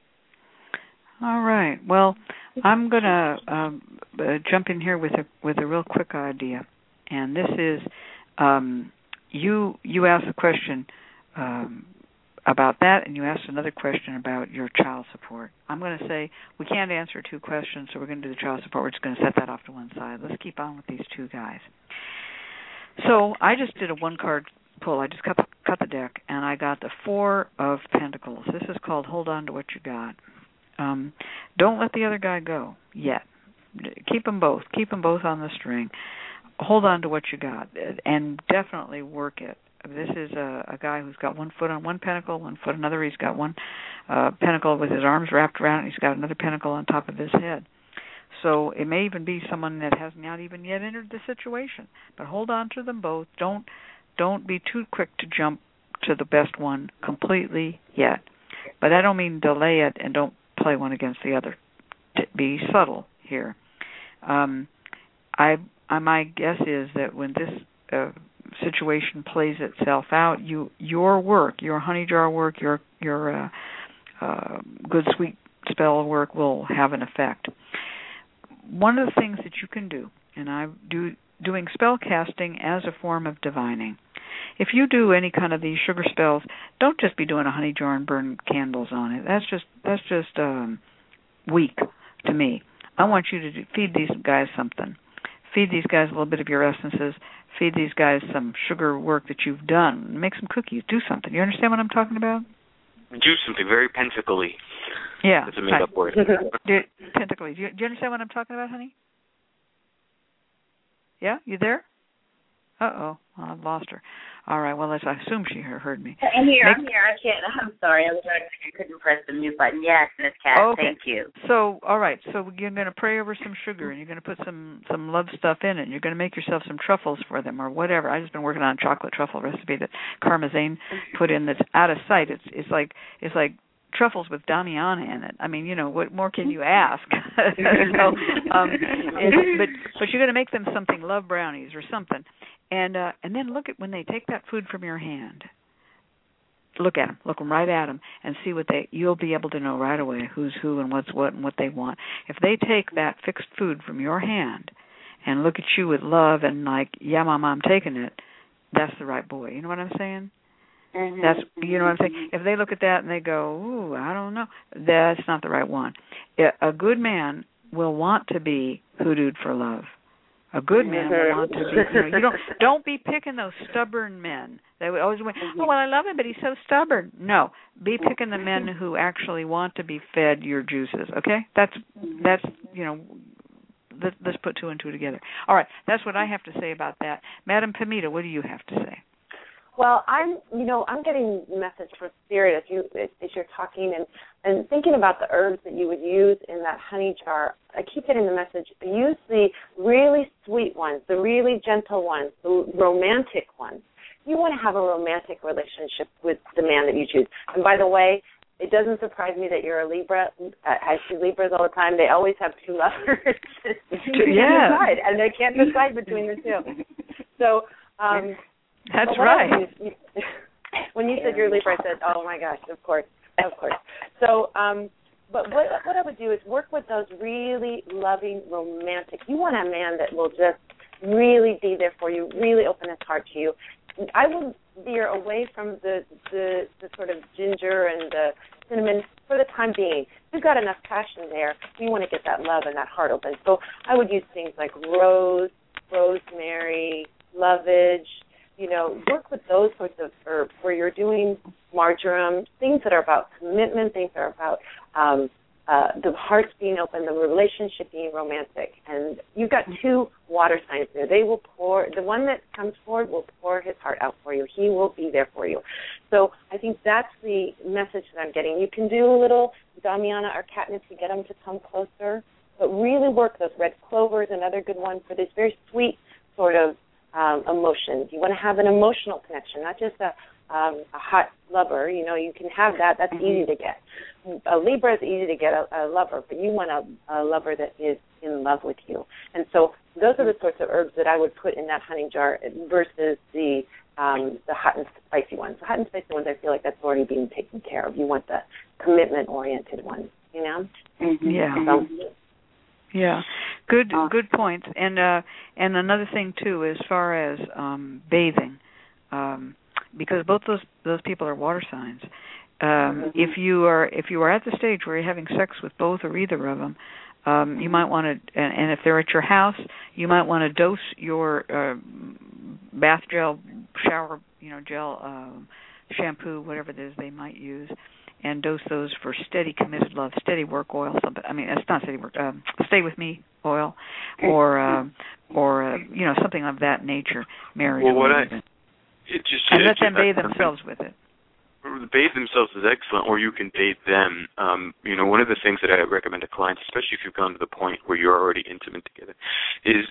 All right. Well, I'm going to jump in here with a real quick idea, and this is you asked the question, about that, and you asked another question about your child support. I'm going to say we can't answer 2 questions, so we're going to do the child support. We're just going to set that off to one side. Let's keep on with these 2 guys. So I just did a 1-card pull. I just cut the deck, and I got the 4 of Pentacles. This is called Hold On to What You Got. Don't let the other guy go yet. Keep them both. Keep them both on the string. Hold on to what you got, and definitely work it. This is a guy who's got 1 foot on one pentacle, 1 foot on another. He's got one pentacle with his arms wrapped around it. He's got another pentacle on top of his head. So it may even be someone that has not even yet entered the situation. But hold on to them both. Don't be too quick to jump to the best one completely yet. But I don't mean delay it and don't play one against the other. Be subtle here. My guess is that when this situation plays itself out, your work, your honey jar work, your good sweet spell work will have an effect. One of the things that you can do, and I'm doing spell casting as a form of divining. If you do any kind of these sugar spells, don't just be doing a honey jar and burn candles on it. That's just weak to me. I want you to feed these guys something. Feed these guys a little bit of your essences. Feed these guys some sugar work that you've done. Make some cookies. Do something. You understand what I'm talking about? Do something very pentacly. Yeah. It's a made-up word. Pentacly. Do you understand what I'm talking about, honey? Yeah? You there? Uh-oh. Well, I've lost her. All right. Well, I assume she heard me. I'm here. I can't. I'm sorry. I couldn't press the mute button. Yes, Miss Cat. Okay. Thank you. So, all right. So you're going to pray over some sugar, and you're going to put some love stuff in it. And you're going to make yourself some truffles for them or whatever. I've just been working on a chocolate truffle recipe that Karma Zane put in that's out of sight. It's like truffles with Damiana in it. I mean, what more can you ask? But you're going to make them something, love brownies or something, and then look at when they take that food from your hand. Look at them, look them right at them, and see what you'll be able to know right away who's who and what's what and what they want. If they take that fixed food from your hand and look at you with love and like, yeah, Mama, I'm taking it, that's the right boy. You know what I'm saying? Mm-hmm. That's, you know what I'm saying? If they look at that and they go, ooh, I don't know, that's not the right one. A good man will want to be hoodooed for love. A good man will want to be, don't be picking those stubborn men. They would always went, oh, well, I love him, but he's so stubborn. No, be picking the men who actually want to be fed your juices, okay? That's let's put 2 and 2 together. All right, that's what I have to say about that. Madam Pamita, what do you have to say? Well, I'm getting a message from Spirit as you're talking and thinking about the herbs that you would use in that honey jar. I keep getting the message, use the really sweet ones, the really gentle ones, the romantic ones. You want to have a romantic relationship with the man that you choose. And by the way, it doesn't surprise me that you're a Libra. I see Libras all the time. They always have 2 lovers. Yeah. And they can't decide between the 2. So, that's right. When you said you're Libra, I said, oh, my gosh, of course. So, but what I would do is work with those really loving, romantic. You want a man that will just really be there for you, really open his heart to you. I would veer away from the sort of ginger and the cinnamon for the time being. You've got enough passion there. You want to get that love and that heart open. So I would use things like rose, rosemary, lovage. Work with those sorts of herbs where you're doing marjoram, things that are about commitment, things that are about the hearts being open, the relationship being romantic. And you've got 2 water signs there. They will pour, the one that comes forward will pour his heart out for you. He will be there for you. So I think that's the message that I'm getting. You can do a little Damiana or catnip to get them to come closer, but really work those red clovers, another good one for this very sweet sort of emotions. You want to have an emotional connection, not just a hot lover. You can have that. That's easy to get. A Libra is easy to get a lover, but you want a lover that is in love with you. And so those are the sorts of herbs that I would put in that honey jar versus the hot and spicy ones. The hot and spicy ones, I feel like that's already being taken care of. You want the commitment-oriented ones, Mm-hmm. Yeah. So, yeah, good points. And another thing too, as far as bathing, because both those people are water signs. If you are at the stage where you're having sex with both or either of them, you might want to, and if they're at your house, you might want to dose your bath gel, shower, gel, shampoo, whatever it is they might use, and dose those for steady committed love, steady work oil. It's not steady work. Stay with me oil, or something of that nature. Marriage. Well, and let them bathe themselves with it. Bathe themselves is excellent, or you can bathe them. One of the things that I recommend to clients, especially if you've gone to the point where you're already intimate together, is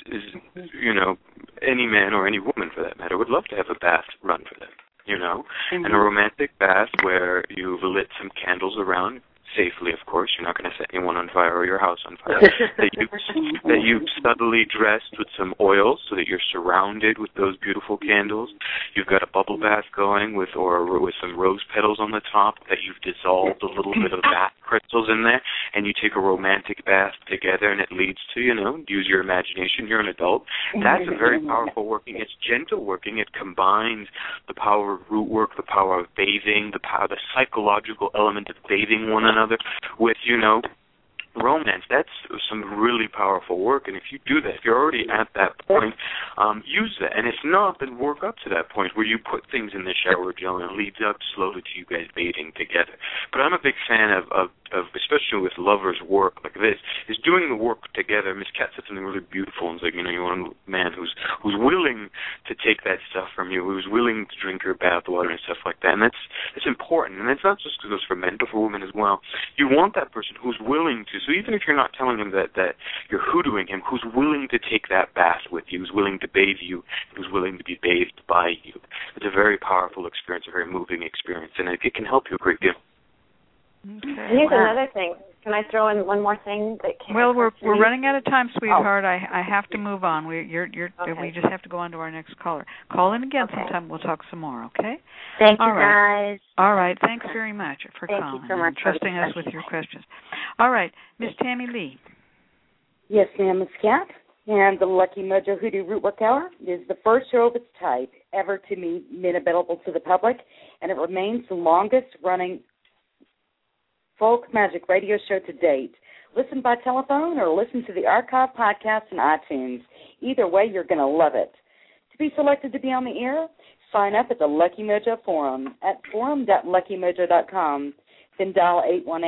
any man or any woman for that matter would love to have a bath run for them, and a romantic bath where you've lit some candles around, safely, of course. You're not going to set anyone on fire or your house on fire. that you've subtly dressed with some oil so that you're surrounded with those beautiful candles. You've got a bubble bath going with some rose petals on the top, that you've dissolved a little bit of bath crystals in there, and you take a romantic bath together, and it leads to, use your imagination. You're an adult. That's a very powerful working. It's gentle working. It combines the power of root work, the power of bathing, the psychological element of bathing one another with, romance. That's some really powerful work, and if you do that, if you're already at that point, use that. And if not, then work up to that point where you put things in the shower gel and it leads up slowly to you guys bathing together. But I'm a big fan of especially with lovers' work like this, is doing the work together. Miss Cat said something really beautiful, and it's like, you want a man who's willing to take that stuff from you, who's willing to drink your bath water and stuff like that. And that's important. And it's not just because it's for men, but for women as well. You want that person who's willing to. So even if you're not telling him that you're hoodooing him, who's willing to take that bath with you, who's willing to bathe you, who's willing to be bathed by you. It's a very powerful experience, a very moving experience, and it can help you a great deal. Okay. Here's another thing. Can I throw in one more thing that came? Well, we're running out of time, sweetheart. I have to move on. We just have to go on to our next caller. Call in again sometime. We'll talk some more. Okay. Thank you, guys. All right. Thanks very much for calling. Thank you so much and trusting us with your questions. All right, Miss Tammy Lee. Yes, ma'am, Miss Cat. And the Lucky Mojo Hoodoo Root Work Hour is the first show of its type ever to be made available to the public, and it remains the longest-running folk magic radio show to date. Listen by telephone or listen to the archive podcast in iTunes. Either way, you're going to love it. To be selected to be on the air, sign up at the Lucky Mojo Forum at forum.luckymojo.com. Then dial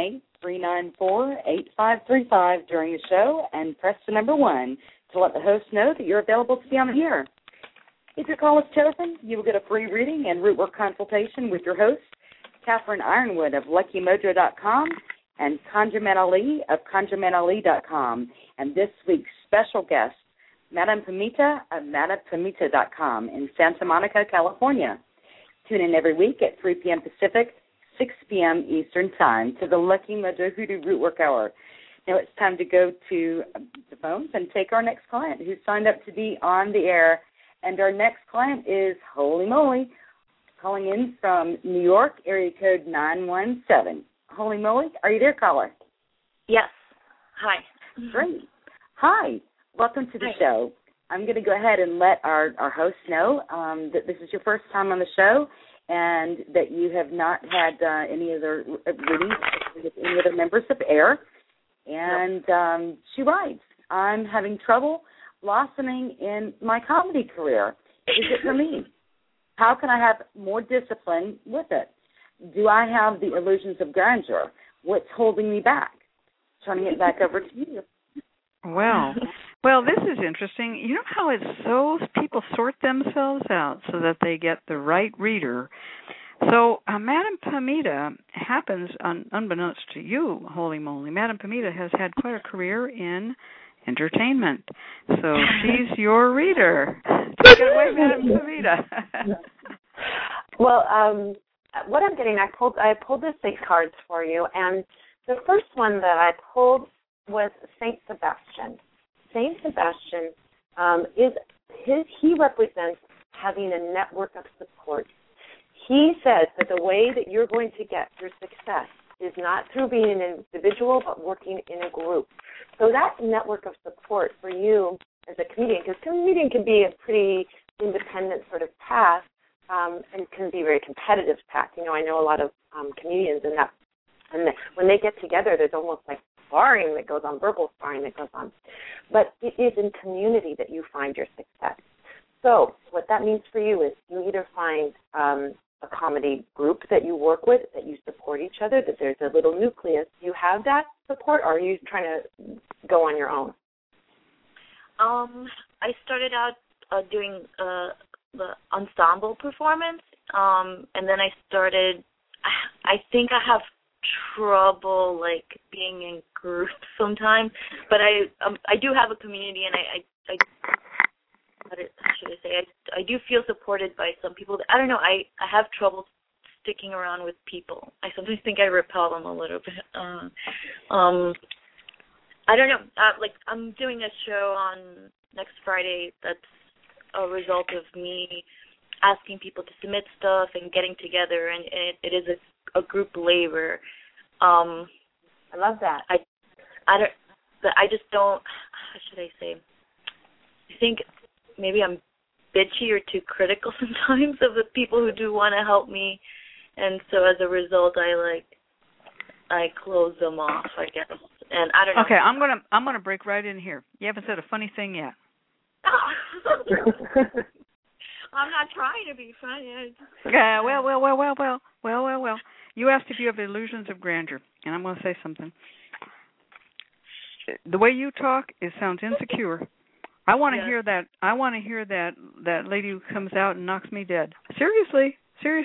818-394-8535 during the show and press the number 1 to let the host know that you're available to be on the air. If your call is chosen, you will get a free reading and root work consultation with your host, Catherine Ironwood of LuckyMojo.com, and ConjureMan Ali of ConjureManAli.com. And this week's special guest, Madame Pamita of MadamePamita.com in Santa Monica, California. Tune in every week at 3 p.m. Pacific, 6 p.m. Eastern Time to the Lucky Mojo Hoodoo Root Work Hour. Now it's time to go to the phones and take our next client who signed up to be on the air. And our next client is Holy Moly, calling in from New York, area code 917. Holy moly, are you there, caller? Yes. Hi. Great. Hi. Welcome to the show. I'm going to go ahead and let our host know that this is your first time on the show and that you have not had any other readings with any other members of AIR. And she writes, I'm having trouble blossoming in my comedy career. Is it for me? How can I have more discipline with it? Do I have the illusions of grandeur? What's holding me back? Turning it back over to you. Well, this is interesting. You know how it's so people sort themselves out so that they get the right reader. So Madame Pamita happens, unbeknownst to you, Holy Moly, Madame Pamita has had quite a career in entertainment. So she's your reader. Take it away, Madame Pamita. Well, what I'm getting, I pulled the 6 cards for you, and the first one that I pulled was Saint Sebastian. Saint Sebastian he represents having a network of support. He says that the way that you're going to get your success is not through being an individual, but working in a group. So that network of support for you as a comedian, because comedian can be a pretty independent sort of path, and can be very competitive packed. I know a lot of comedians in that, and when they get together, there's almost like sparring that goes on, verbal sparring that goes on. But it is in community that you find your success. So what that means for you is you either find a comedy group that you work with, that you support each other, that there's a little nucleus. Do you have that support, or are you trying to go on your own? I started out doing the ensemble performance, and then I think I have trouble being in groups sometimes, but I do have a community, and I what should I say? I do feel supported by some people. I don't know. I have trouble sticking around with people. I sometimes think I repel them a little bit. I don't know. I'm doing a show on next Friday that's a result of me asking people to submit stuff and getting together, and it is a group labor. I love that. I just don't. How should I say? I think maybe I'm bitchy or too critical sometimes of the people who do want to help me, and so as a result, I close them off, I guess. And I don't know. Okay, I'm gonna break right in here. You haven't said a funny thing yet. I'm not trying to be funny. Yeah, well. You asked if you have illusions of grandeur, and I'm going to say something. The way you talk, it sounds insecure. I want to hear that. I want to hear that lady who comes out and knocks me dead. Seriously.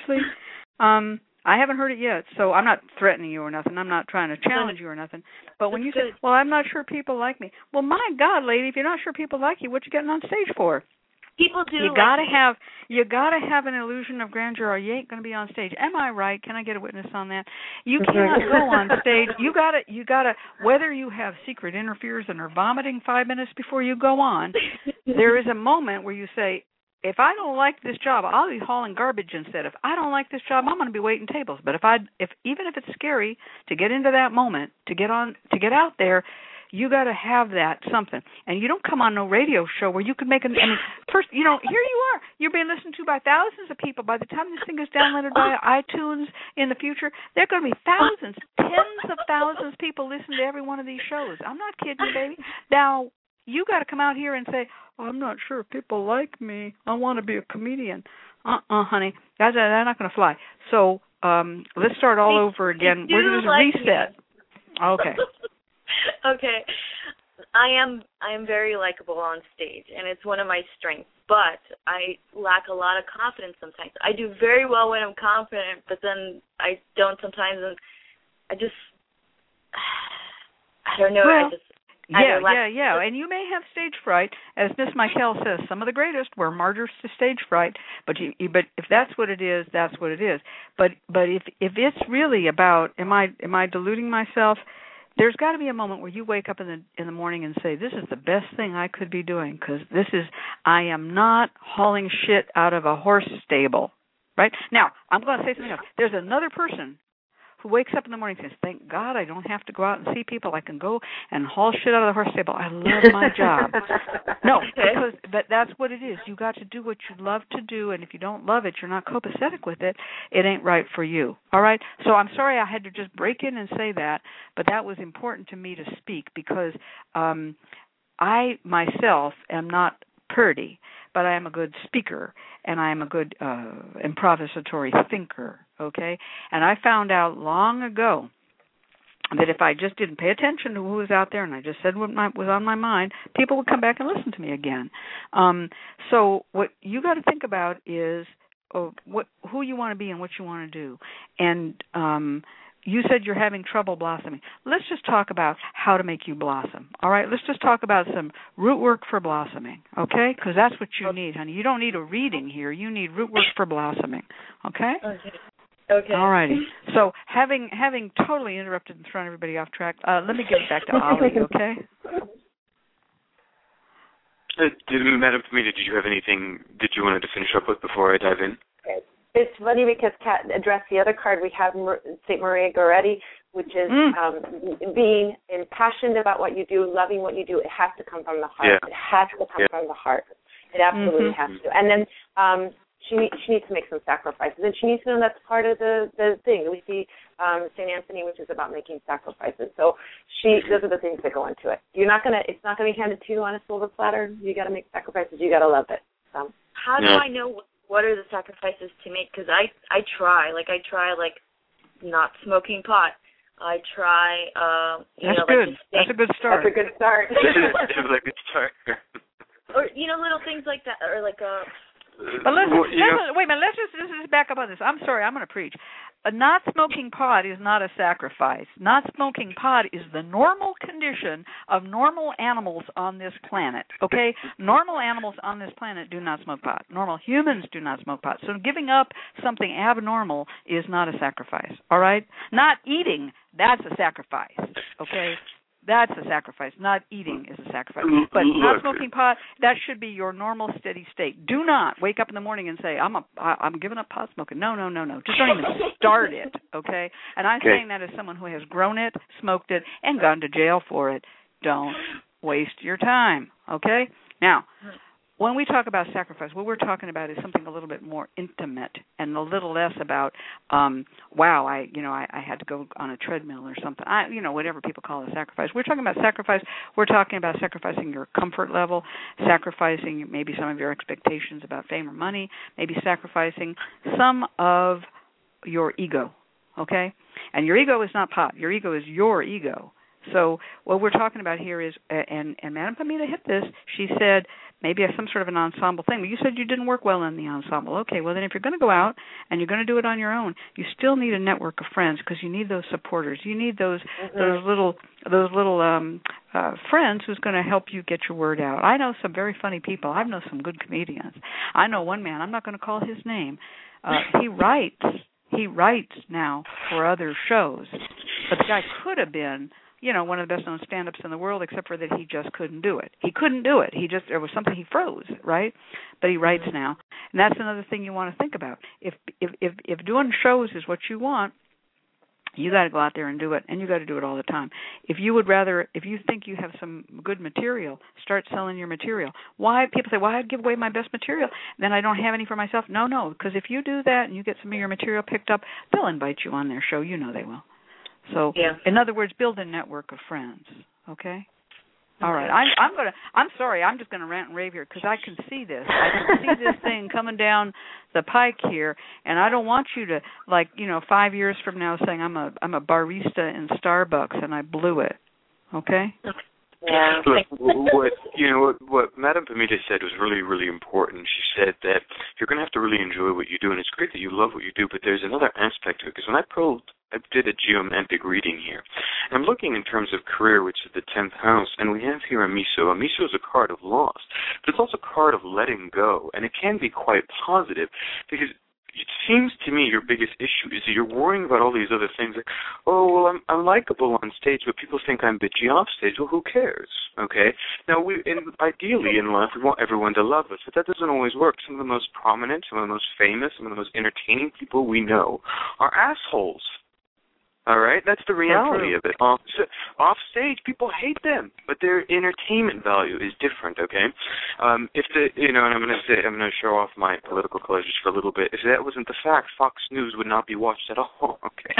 I haven't heard it yet, so I'm not threatening you or nothing. I'm not trying to challenge you or nothing. But when you say, "Well, I'm not sure people like me," well, my God, lady, if you're not sure people like you, what you getting on stage for? People do. You gotta have an illusion of grandeur, or you ain't gonna be on stage. Am I right? Can I get a witness on that? You cannot go on stage. You gotta. Whether you have secret interferes and are vomiting 5 minutes before you go on, there is a moment where you say, if I don't like this job, I'll be hauling garbage instead. If I don't like this job, I'm going to be waiting tables. But even if it's scary to get into that moment, to get out there, you got to have that something. And you don't come on no radio show where you can make first, here you are. You're being listened to by thousands of people. By the time this thing is downloaded by iTunes in the future, there are going to be thousands, tens of thousands of people listening to every one of these shows. I'm not kidding you, baby. Now, you got to come out here and say, I'm not sure if people like me. I want to be a comedian. Honey. That's not going to fly. So let's start all over again. We're going to reset. Okay. Okay. I am very likable on stage, and it's one of my strengths, but I lack a lot of confidence sometimes. I do very well when I'm confident, but then I don't sometimes, and I don't know. Well, Yeah, and you may have stage fright, as Miss Michael says. Some of the greatest were martyrs to stage fright. But if that's what it is, that's what it is. But if it's really about, am I deluding myself? There's got to be a moment where you wake up in the morning and say, this is the best thing I could be doing, because I am not hauling shit out of a horse stable, right? Now, I'm going to say something else. There's another person who wakes up in the morning and says, thank God I don't have to go out and see people. I can go and haul shit out of the horse stable. I love my job. No, but that's what it is. You got to do what you love to do, and if you don't love it, you're not copacetic with it, it ain't right for you. All right? So I'm sorry I had to just break in and say that, but that was important to me to speak, because I myself am not purdy, but I am a good speaker, and I am a good improvisatory thinker, okay? And I found out long ago that if I just didn't pay attention to who was out there and I just said what was on my mind, people would come back and listen to me again. So what you got to think about is who you want to be and what you want to do. And you said you're having trouble blossoming. Let's just talk about how to make you blossom, all right? Let's just talk about some root work for blossoming, okay? Because that's what you need, honey. You don't need a reading here. You need root work for blossoming, okay? Okay. All righty. So having totally interrupted and thrown everybody off track, let me get back to Ollie, okay? Madam Fumita, did you have anything that you wanted to finish up with before I dive in? It's funny because Kat addressed the other card. We have St. Maria Goretti, which is being impassioned about what you do, loving what you do. It has to come from the heart. Yeah. It has to come from the heart. It absolutely has to. And then she needs to make some sacrifices, and she needs to know that's part of the thing. We see St. Anthony, which is about making sacrifices. So those are the things that go into it. It's not gonna be handed to you on a silver platter. You got to make sacrifices. You got to love it. So how do I know what are the sacrifices to make? Because I try not smoking pot. I try, That's good. That's a good start. That's a good start. That's a good start. Or, little things like that, or like a... But wait a minute, let's just back up on this. I'm sorry, I'm going to preach. Not smoking pot is not a sacrifice. Not smoking pot is the normal condition of normal animals on this planet, okay? Normal animals on this planet do not smoke pot. Normal humans do not smoke pot. So giving up something abnormal is not a sacrifice, all right? Not eating, that's a sacrifice, okay? That's a sacrifice. Not eating is a sacrifice. But not smoking pot, that should be your normal steady state. Do not wake up in the morning and say, I'm giving up pot smoking. No. Just don't even start it, okay? And I'm saying that as someone who has grown it, smoked it, and gone to jail for it. Don't waste your time, okay? Now, when we talk about sacrifice, what we're talking about is something a little bit more intimate and a little less about, I had to go on a treadmill or something. Whatever people call a sacrifice. We're talking about sacrifice. We're talking about sacrificing your comfort level, sacrificing maybe some of your expectations about fame or money, maybe sacrificing some of your ego, okay? And your ego is not pot. Your ego is your ego. So what we're talking about here is, and Madame Pamita hit this, she said maybe some sort of an ensemble thing. But you said you didn't work well in the ensemble. Okay, well then if you're going to go out and you're going to do it on your own, you still need a network of friends because you need those supporters. You need those little friends who's going to help you get your word out. I know some very funny people. I know some good comedians. I know one man, I'm not going to call his name. He writes now for other shows. But the guy could have been one of the best-known stand-ups in the world, except for that he just couldn't do it. He couldn't do it. There was something, he froze, right? But he writes now. And that's another thing you want to think about. If doing shows is what you want, you got to go out there and do it, and you got to do it all the time. If you think you have some good material, start selling your material. Why? People say, well, I'd give away my best material, then I don't have any for myself. No, because if you do that and you get some of your material picked up, they'll invite you on their show. You know they will. So, in other words, build a network of friends, okay? All right. I'm sorry. I'm just going to rant and rave here because I can see this. I can see this thing coming down the pike here, and I don't want you to, 5 years from now saying I'm a barista in Starbucks and I blew it, okay? Yeah. Look, what Madame Pamita said was really, really important. She said that you're going to have to really enjoy what you do, and it's great that you love what you do, but there's another aspect to it, because when I did a geomantic reading here, and I'm looking in terms of career, which is the 10th house, and we have here a miso. A miso is a card of loss, but it's also a card of letting go, and it can be quite positive, because it seems to me your biggest issue is that you're worrying about all these other things, like, I'm likable on stage, but people think I'm bitchy off stage. Well, who cares, okay? Now, ideally in life, we want everyone to love us, but that doesn't always work. Some of the most prominent, some of the most famous, some of the most entertaining people we know are assholes. All right, that's the reality of it. Off stage, people hate them, but their entertainment value is different. Okay, and I'm going to show off my political colors just for a little bit. If that wasn't the fact, Fox News would not be watched at all. Okay,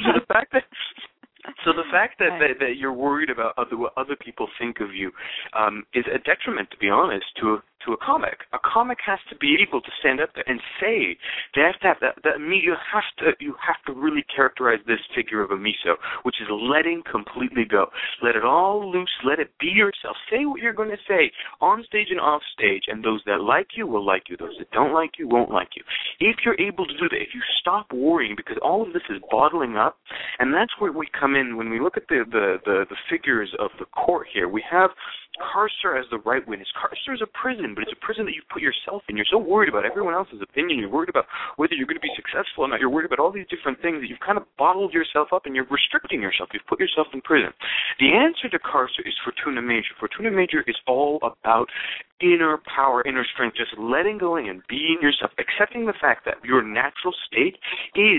So the fact that you're worried about what other people think of you is a detriment, to be honest, to a comic. A comic has to be able to stand up there and say. They have to have that. You have to really characterize this figure of a miso, which is letting completely go. Let it all loose. Let it be yourself. Say what you're going to say on stage and off stage, and those that like you will like you. Those that don't like you won't like you. If you're able to do that, if you stop worrying, because all of this is bottling up, and that's where we come in when we look at the figures of the court here. We have Carcer as the right witness. Carcer is a prison, but it's a prison that you've put yourself in. You're so worried about everyone else's opinion. You're worried about whether you're going to be successful or not. You're worried about all these different things that you've kind of bottled yourself up, and you're restricting yourself. You've put yourself in prison. The answer to Carcer is Fortuna Major. Fortuna Major is all about inner power, inner strength, just letting go and being yourself, accepting the fact that your natural state is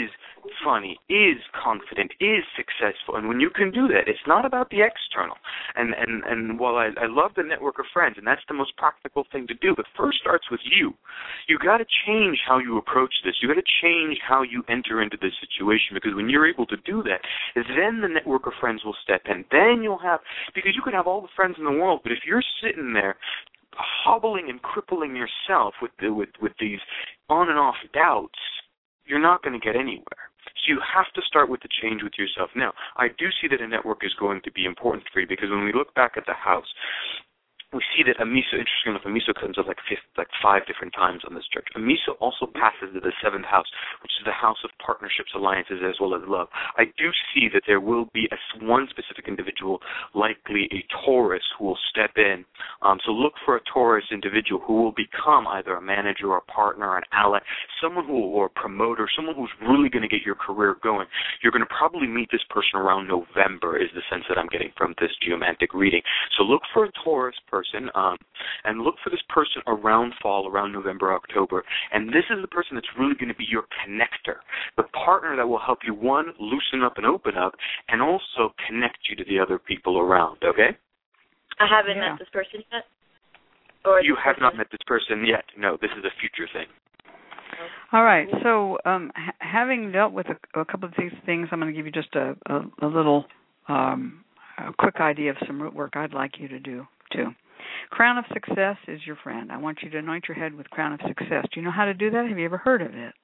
funny, is confident, is successful. And when you can do that, it's not about the external. And while I love the network of friends, and that's the most practical thing to do, but first starts with you. You got to change how you approach this. You got to change how you enter into this situation, because when you're able to do that, then the network of friends will step in. Then you'll have, because you can have all the friends in the world, but if you're sitting there hobbling and crippling yourself with these on and off doubts, you're not going to get anywhere. So you have to start with the change with yourself. Now, I do see that a network is going to be important for you, because when we look back at the house, we see that Amiso, interesting enough, Amiso comes up like 5 different times on this chart. Amiso also passes to the 7th house, which is the house of partnerships, alliances, as well as love. I do see that there will be one specific individual, likely a Taurus, who will step in. So look for a Taurus individual who will become either a manager or a partner or an ally, someone or a promoter, someone who's really going to get your career going. You're going to probably meet this person around November, is the sense that I'm getting from this geomantic reading. So look for a Taurus person, and look for this person around fall, around November, October. And this is the person that's really going to be your connector, the partner that will help you, one, loosen up and open up, and also connect you to the other people around, okay? I haven't met this person yet? Or you have not met this person yet. No, this is a future thing. All right. So having dealt with a couple of these things, I'm going to give you just a little a quick idea of some root work I'd like you to do, too. Crown of Success is your friend. I want you to anoint your head with Crown of Success. Do you know how to do that? Have you ever heard of it?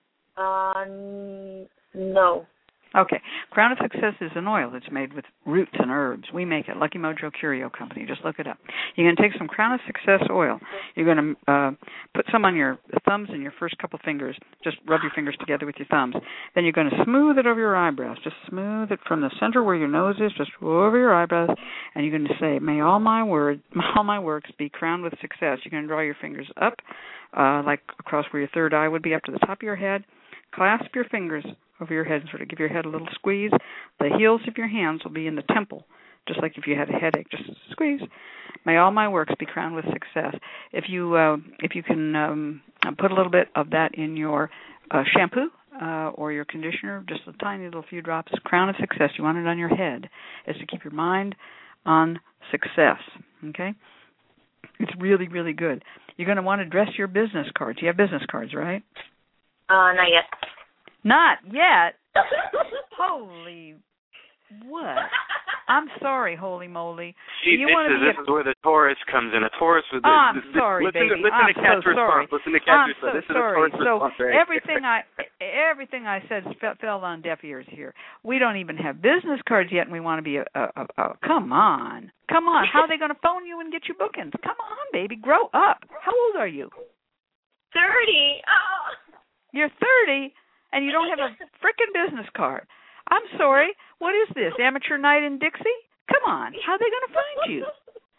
No. Okay. Crown of Success is an oil that's made with roots and herbs. We make it. Lucky Mojo Curio Company. Just look it up. You're going to take some Crown of Success oil. You're going to put some on your thumbs and your first couple fingers. Just rub your fingers together with your thumbs. Then you're going to smooth it over your eyebrows. Just smooth it from the center where your nose is, just over your eyebrows. And you're going to say, may all my works be crowned with success. You're going to draw your fingers up, like across where your third eye would be, up to the top of your head. Clasp your fingers over your head and sort of give your head a little squeeze. The heels of your hands will be in the temple, just like if you had a headache. Just squeeze. May all my works be crowned with success. If you can put a little bit of that in your shampoo or your conditioner, just a tiny little few drops. Crown of Success. You want it on your head. Is to keep your mind on success. Okay? It's really, really good. You're going to want to dress your business cards. You have business cards, right? Not yet. Not yet? Holy what? I'm sorry, holy moly. See, this is where the Taurus comes in. A Taurus with the... I'm sorry, baby. Listen to Kat's response. Listen to Kat's response. This is a Taurus response. So everything I said fell on deaf ears here. We don't even have business cards yet, and we want to be come on. Come on. How are they going to phone you and get you bookings? Come on, baby. Grow up. How old are you? 30. Oh. You're 30, and you don't have a frickin' business card. I'm sorry. What is this, Amateur Night in Dixie? Come on. How are they going to find you?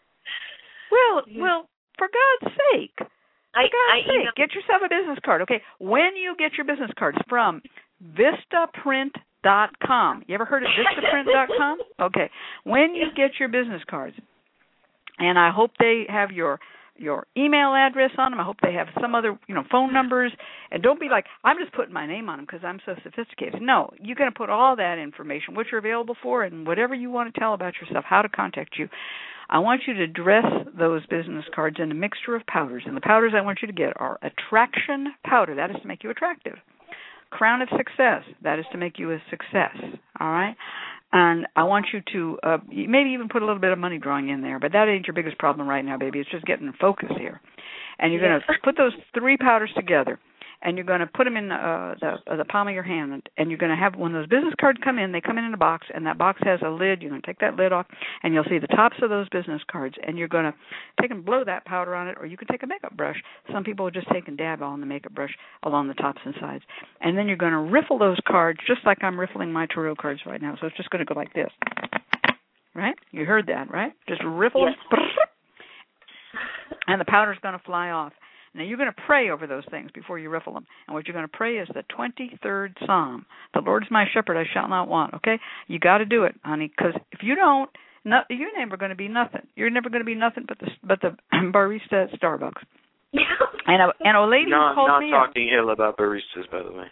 Well, for God's sake. Get yourself a business card, okay? When you get your business cards from Vistaprint.com. You ever heard of Vistaprint.com? Okay. When you get your business cards, and I hope they have your email address on them. I hope they have some other, phone numbers. And don't be like, I'm just putting my name on them because I'm so sophisticated. No, you're going to put all that information, what you're available for, and whatever you want to tell about yourself, how to contact you. I want you to dress those business cards in a mixture of powders. And the powders I want you to get are Attraction Powder. That is to make you attractive. Crown of Success. That is to make you a success. All right? And I want you to maybe even put a little bit of money drawing in there, but that ain't your biggest problem right now, baby. It's just getting focus here. And you're going to put those 3 powders together, and you're going to put them in the palm of your hand, and you're going to have, when those business cards come in, they come in a box, and that box has a lid. You're going to take that lid off, and you'll see the tops of those business cards, and you're going to take and blow that powder on it, or you can take a makeup brush. Some people will just take and dab on the makeup brush along the tops and sides. And then you're going to riffle those cards just like I'm riffling my tarot cards right now. So it's just going to go like this. Right? You heard that, right? Just riffle them. And the powder's going to fly off. Now, you're going to pray over those things before you riffle them. And what you're going to pray is the 23rd Psalm. The Lord is my shepherd, I shall not want, okay? You got to do it, honey, because if you don't, you're never going to be nothing. You're never going to be nothing but the barista at Starbucks. And a lady called me... Not talking ill about baristas, by the way.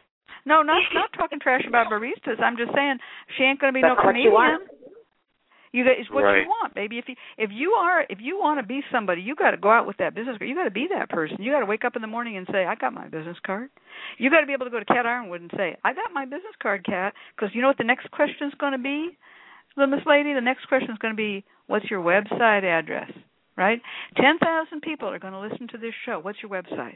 No, not talking trash about baristas. I'm just saying she ain't going to be no comedian. It's what you want, baby. If you want to be somebody, you got to go out with that business card. You got to be that person. You got to wake up in the morning and say, I got my business card. You got to be able to go to Kat Ironwood and say, I got my business card, Kat, because you know what the next question is going to be, Miss Lady? The next question is going to be, what's your website address, right? 10,000 people are going to listen to this show. What's your website?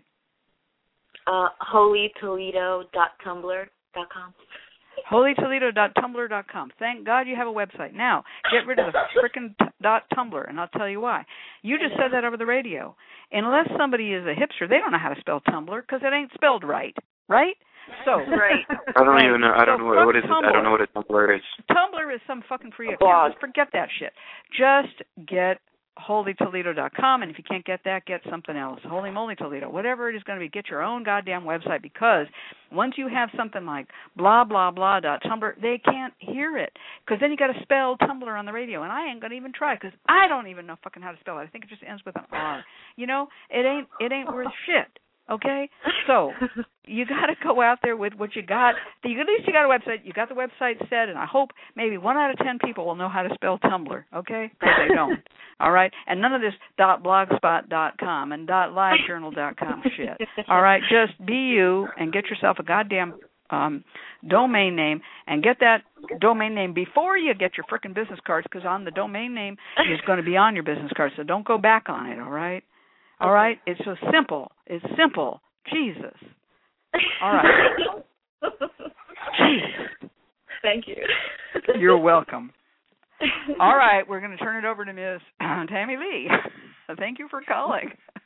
holytoledo.tumblr.com. holytoledo.tumblr.com. Thank God you have a website. Now, get rid of the frickin' .tumblr, and I'll tell you why. You just said that over the radio. Unless somebody is a hipster, they don't know how to spell Tumblr because it ain't spelled right, right? So, right. I don't even know. I don't know what is it. I don't know what a Tumblr is. Tumblr is some fucking free account. Just forget that shit. Just get holytoledo.com, and if you can't get that, get something else. Holy moly Toledo, whatever it is going to be, get your own goddamn website, because once you have something like blah blah blah .tumblr, they can't hear it, because then you got to spell Tumblr on the radio, and I ain't going to even try, because I don't even know fucking how to spell it. I think it just ends with an R. You know, it ain't worth shit. Okay, so you got to go out there with what you got. At least you got a website. You got the website set, and I hope maybe 1 out of 10 people will know how to spell Tumblr. Okay, because they don't. All right, and none of this .blogspot.com and .livejournal.com shit. All right, just be you and get yourself a goddamn domain name, and get that domain name before you get your frickin' business cards, because on the domain name is going to be on your business card. So don't go back on it. All right. All right? It's so simple. It's simple. Jesus. All right. Jesus. Thank you. You're welcome. All right. We're going to turn it over to Ms. Tammy Lee. Thank you for calling.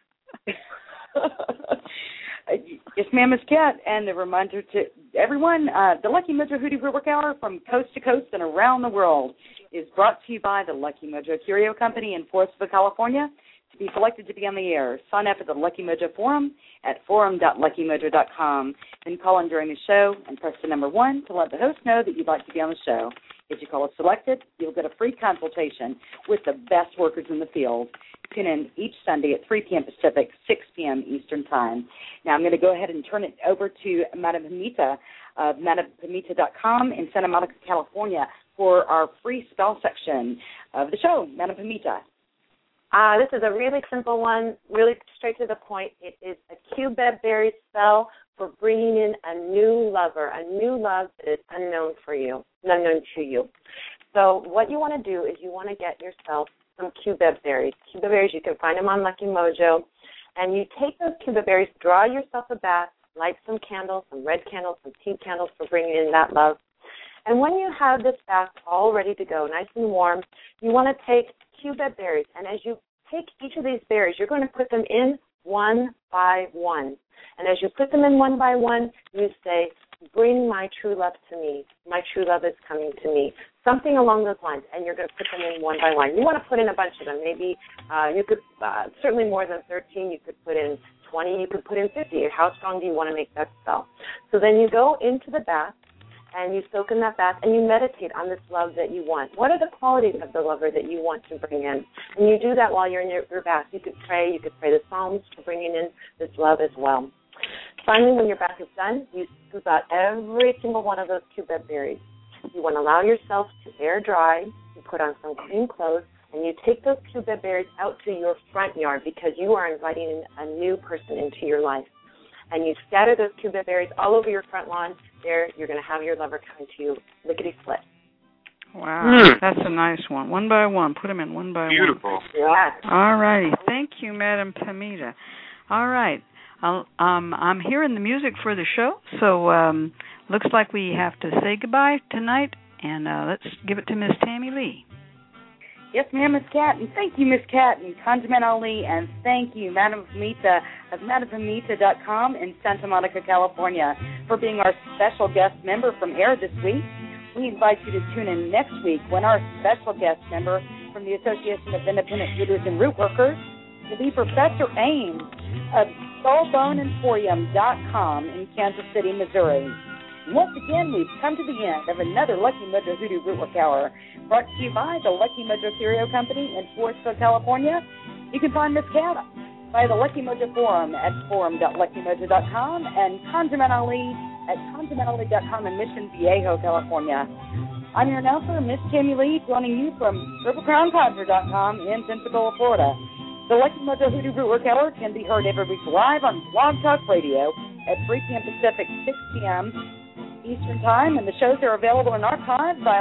Yes, ma'am, Ms. Kat. And a reminder to everyone, the Lucky Mojo Hoodoo Rootwork Hour from coast to coast and around the world is brought to you by the Lucky Mojo Curio Company in Forestville, California. To be selected to be on the air, sign up at the Lucky Mojo Forum at forum.luckymojo.com. Then call in during the show and press the number 1 to let the host know that you'd like to be on the show. If you call us selected, you'll get a free consultation with the best workers in the field. Tune in each Sunday at 3 p.m. Pacific, 6 p.m. Eastern Time. Now I'm going to go ahead and turn it over to Madam Pamita of MadamPamita.com in Santa Monica, California for our free spell section of the show. Madam Pamita. This is a really simple one, really straight to the point. It is a cubeb berry spell for bringing in a new lover, a new love that is unknown to you. So what you want to do is you want to get yourself some cubeb berries. Cubeb berries, you can find them on Lucky Mojo. And you take those cubeb berries, draw yourself a bath, light some candles, some red candles, some pink candles for bringing in that love. And when you have this bath all ready to go, nice and warm, you want to take cubeb berries. And as you take each of these berries, you're going to put them in one by one. And as you put them in one by one, you say, bring my true love to me. My true love is coming to me. Something along those lines. And you're going to put them in one by one. You want to put in a bunch of them. Maybe you could, certainly more than 13, you could put in 20, you could put in 50. How strong do you want to make that spell? So then you go into the bath, and you soak in that bath, and you meditate on this love that you want. What are the qualities of the lover that you want to bring in? And you do that while you're in your bath. You could pray the Psalms for bringing in this love as well. Finally, when your bath is done, you scoop out every single one of those cubeb berries. You want to allow yourself to air dry. You put on some clean clothes, and you take those cubeb berries out to your front yard, because you are inviting a new person into your life. And you scatter those cubeb berries all over your front lawn. There, you're going to have your lover coming to you lickety-split. Wow, that's a nice one. One by one. Put them in one by Beautiful. one. Beautiful. Yeah. All righty. Thank you, Madam Pamita. All right. I'm hearing the music for the show, so looks like we have to say goodbye tonight, and let's give it to Miss Tammy Lee. Yes, ma'am, Miss Kat, and thank you, Miss Kat, and Conjurman Ali, and thank you, Madam Pamita of MadamPamita.com in Santa Monica, California, for being our special guest member from air this week. We invite you to tune in next week when our special guest member from the Association of Independent Hoodooers and Root Workers will be Professor Ames of SoulBoneEmporium.com in Kansas City, Missouri. Once again, we've come to the end of another Lucky Mojo Hoodoo Rootwork Hour, brought to you by the Lucky Mojo Curio Company in Forestville, California. You can find Miss Kat by the Lucky Mojo Forum at forum.luckymojo.com and Conjurman Ali at continentalleague.com in Mission Viejo, California. I'm your announcer, Miss Tammy Lee, joining you from TripleCrownConjure.com in Pensacola, Florida. The Lucky Mojo Hoodoo Rootwork Hour can be heard every week live on Blog Talk Radio at 3 p.m. Pacific, 6 p.m. Eastern Time, and the shows are available in archive via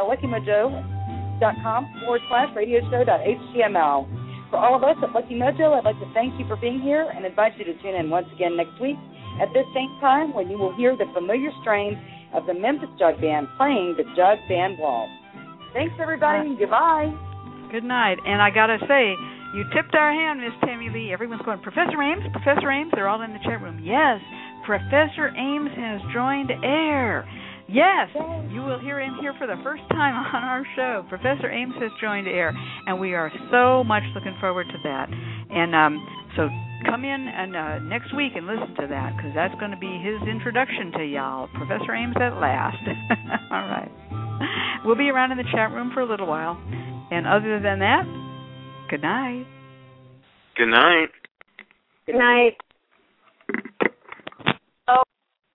LuckyMojo.com/radioshow.html. For all of us at Lucky Mojo, I'd like to thank you for being here and invite you to tune in once again next week at this same time when you will hear the familiar strains of the Memphis Jug Band playing the Jug Band Waltz. Thanks, everybody. Goodbye. Good night. And I got to say, you tipped our hand, Miss Tammy Lee. Everyone's going, Professor Ames, they're all in the chat room. Yes, Professor Ames has joined air. Yes, you will hear him here for the first time on our show. Professor Ames has joined air, and we are so much looking forward to that. And so come in and next week and listen to that, because that's going to be his introduction to y'all. Professor Ames at last. All right. We'll be around in the chat room for a little while. And other than that, good night. Good night. Good night.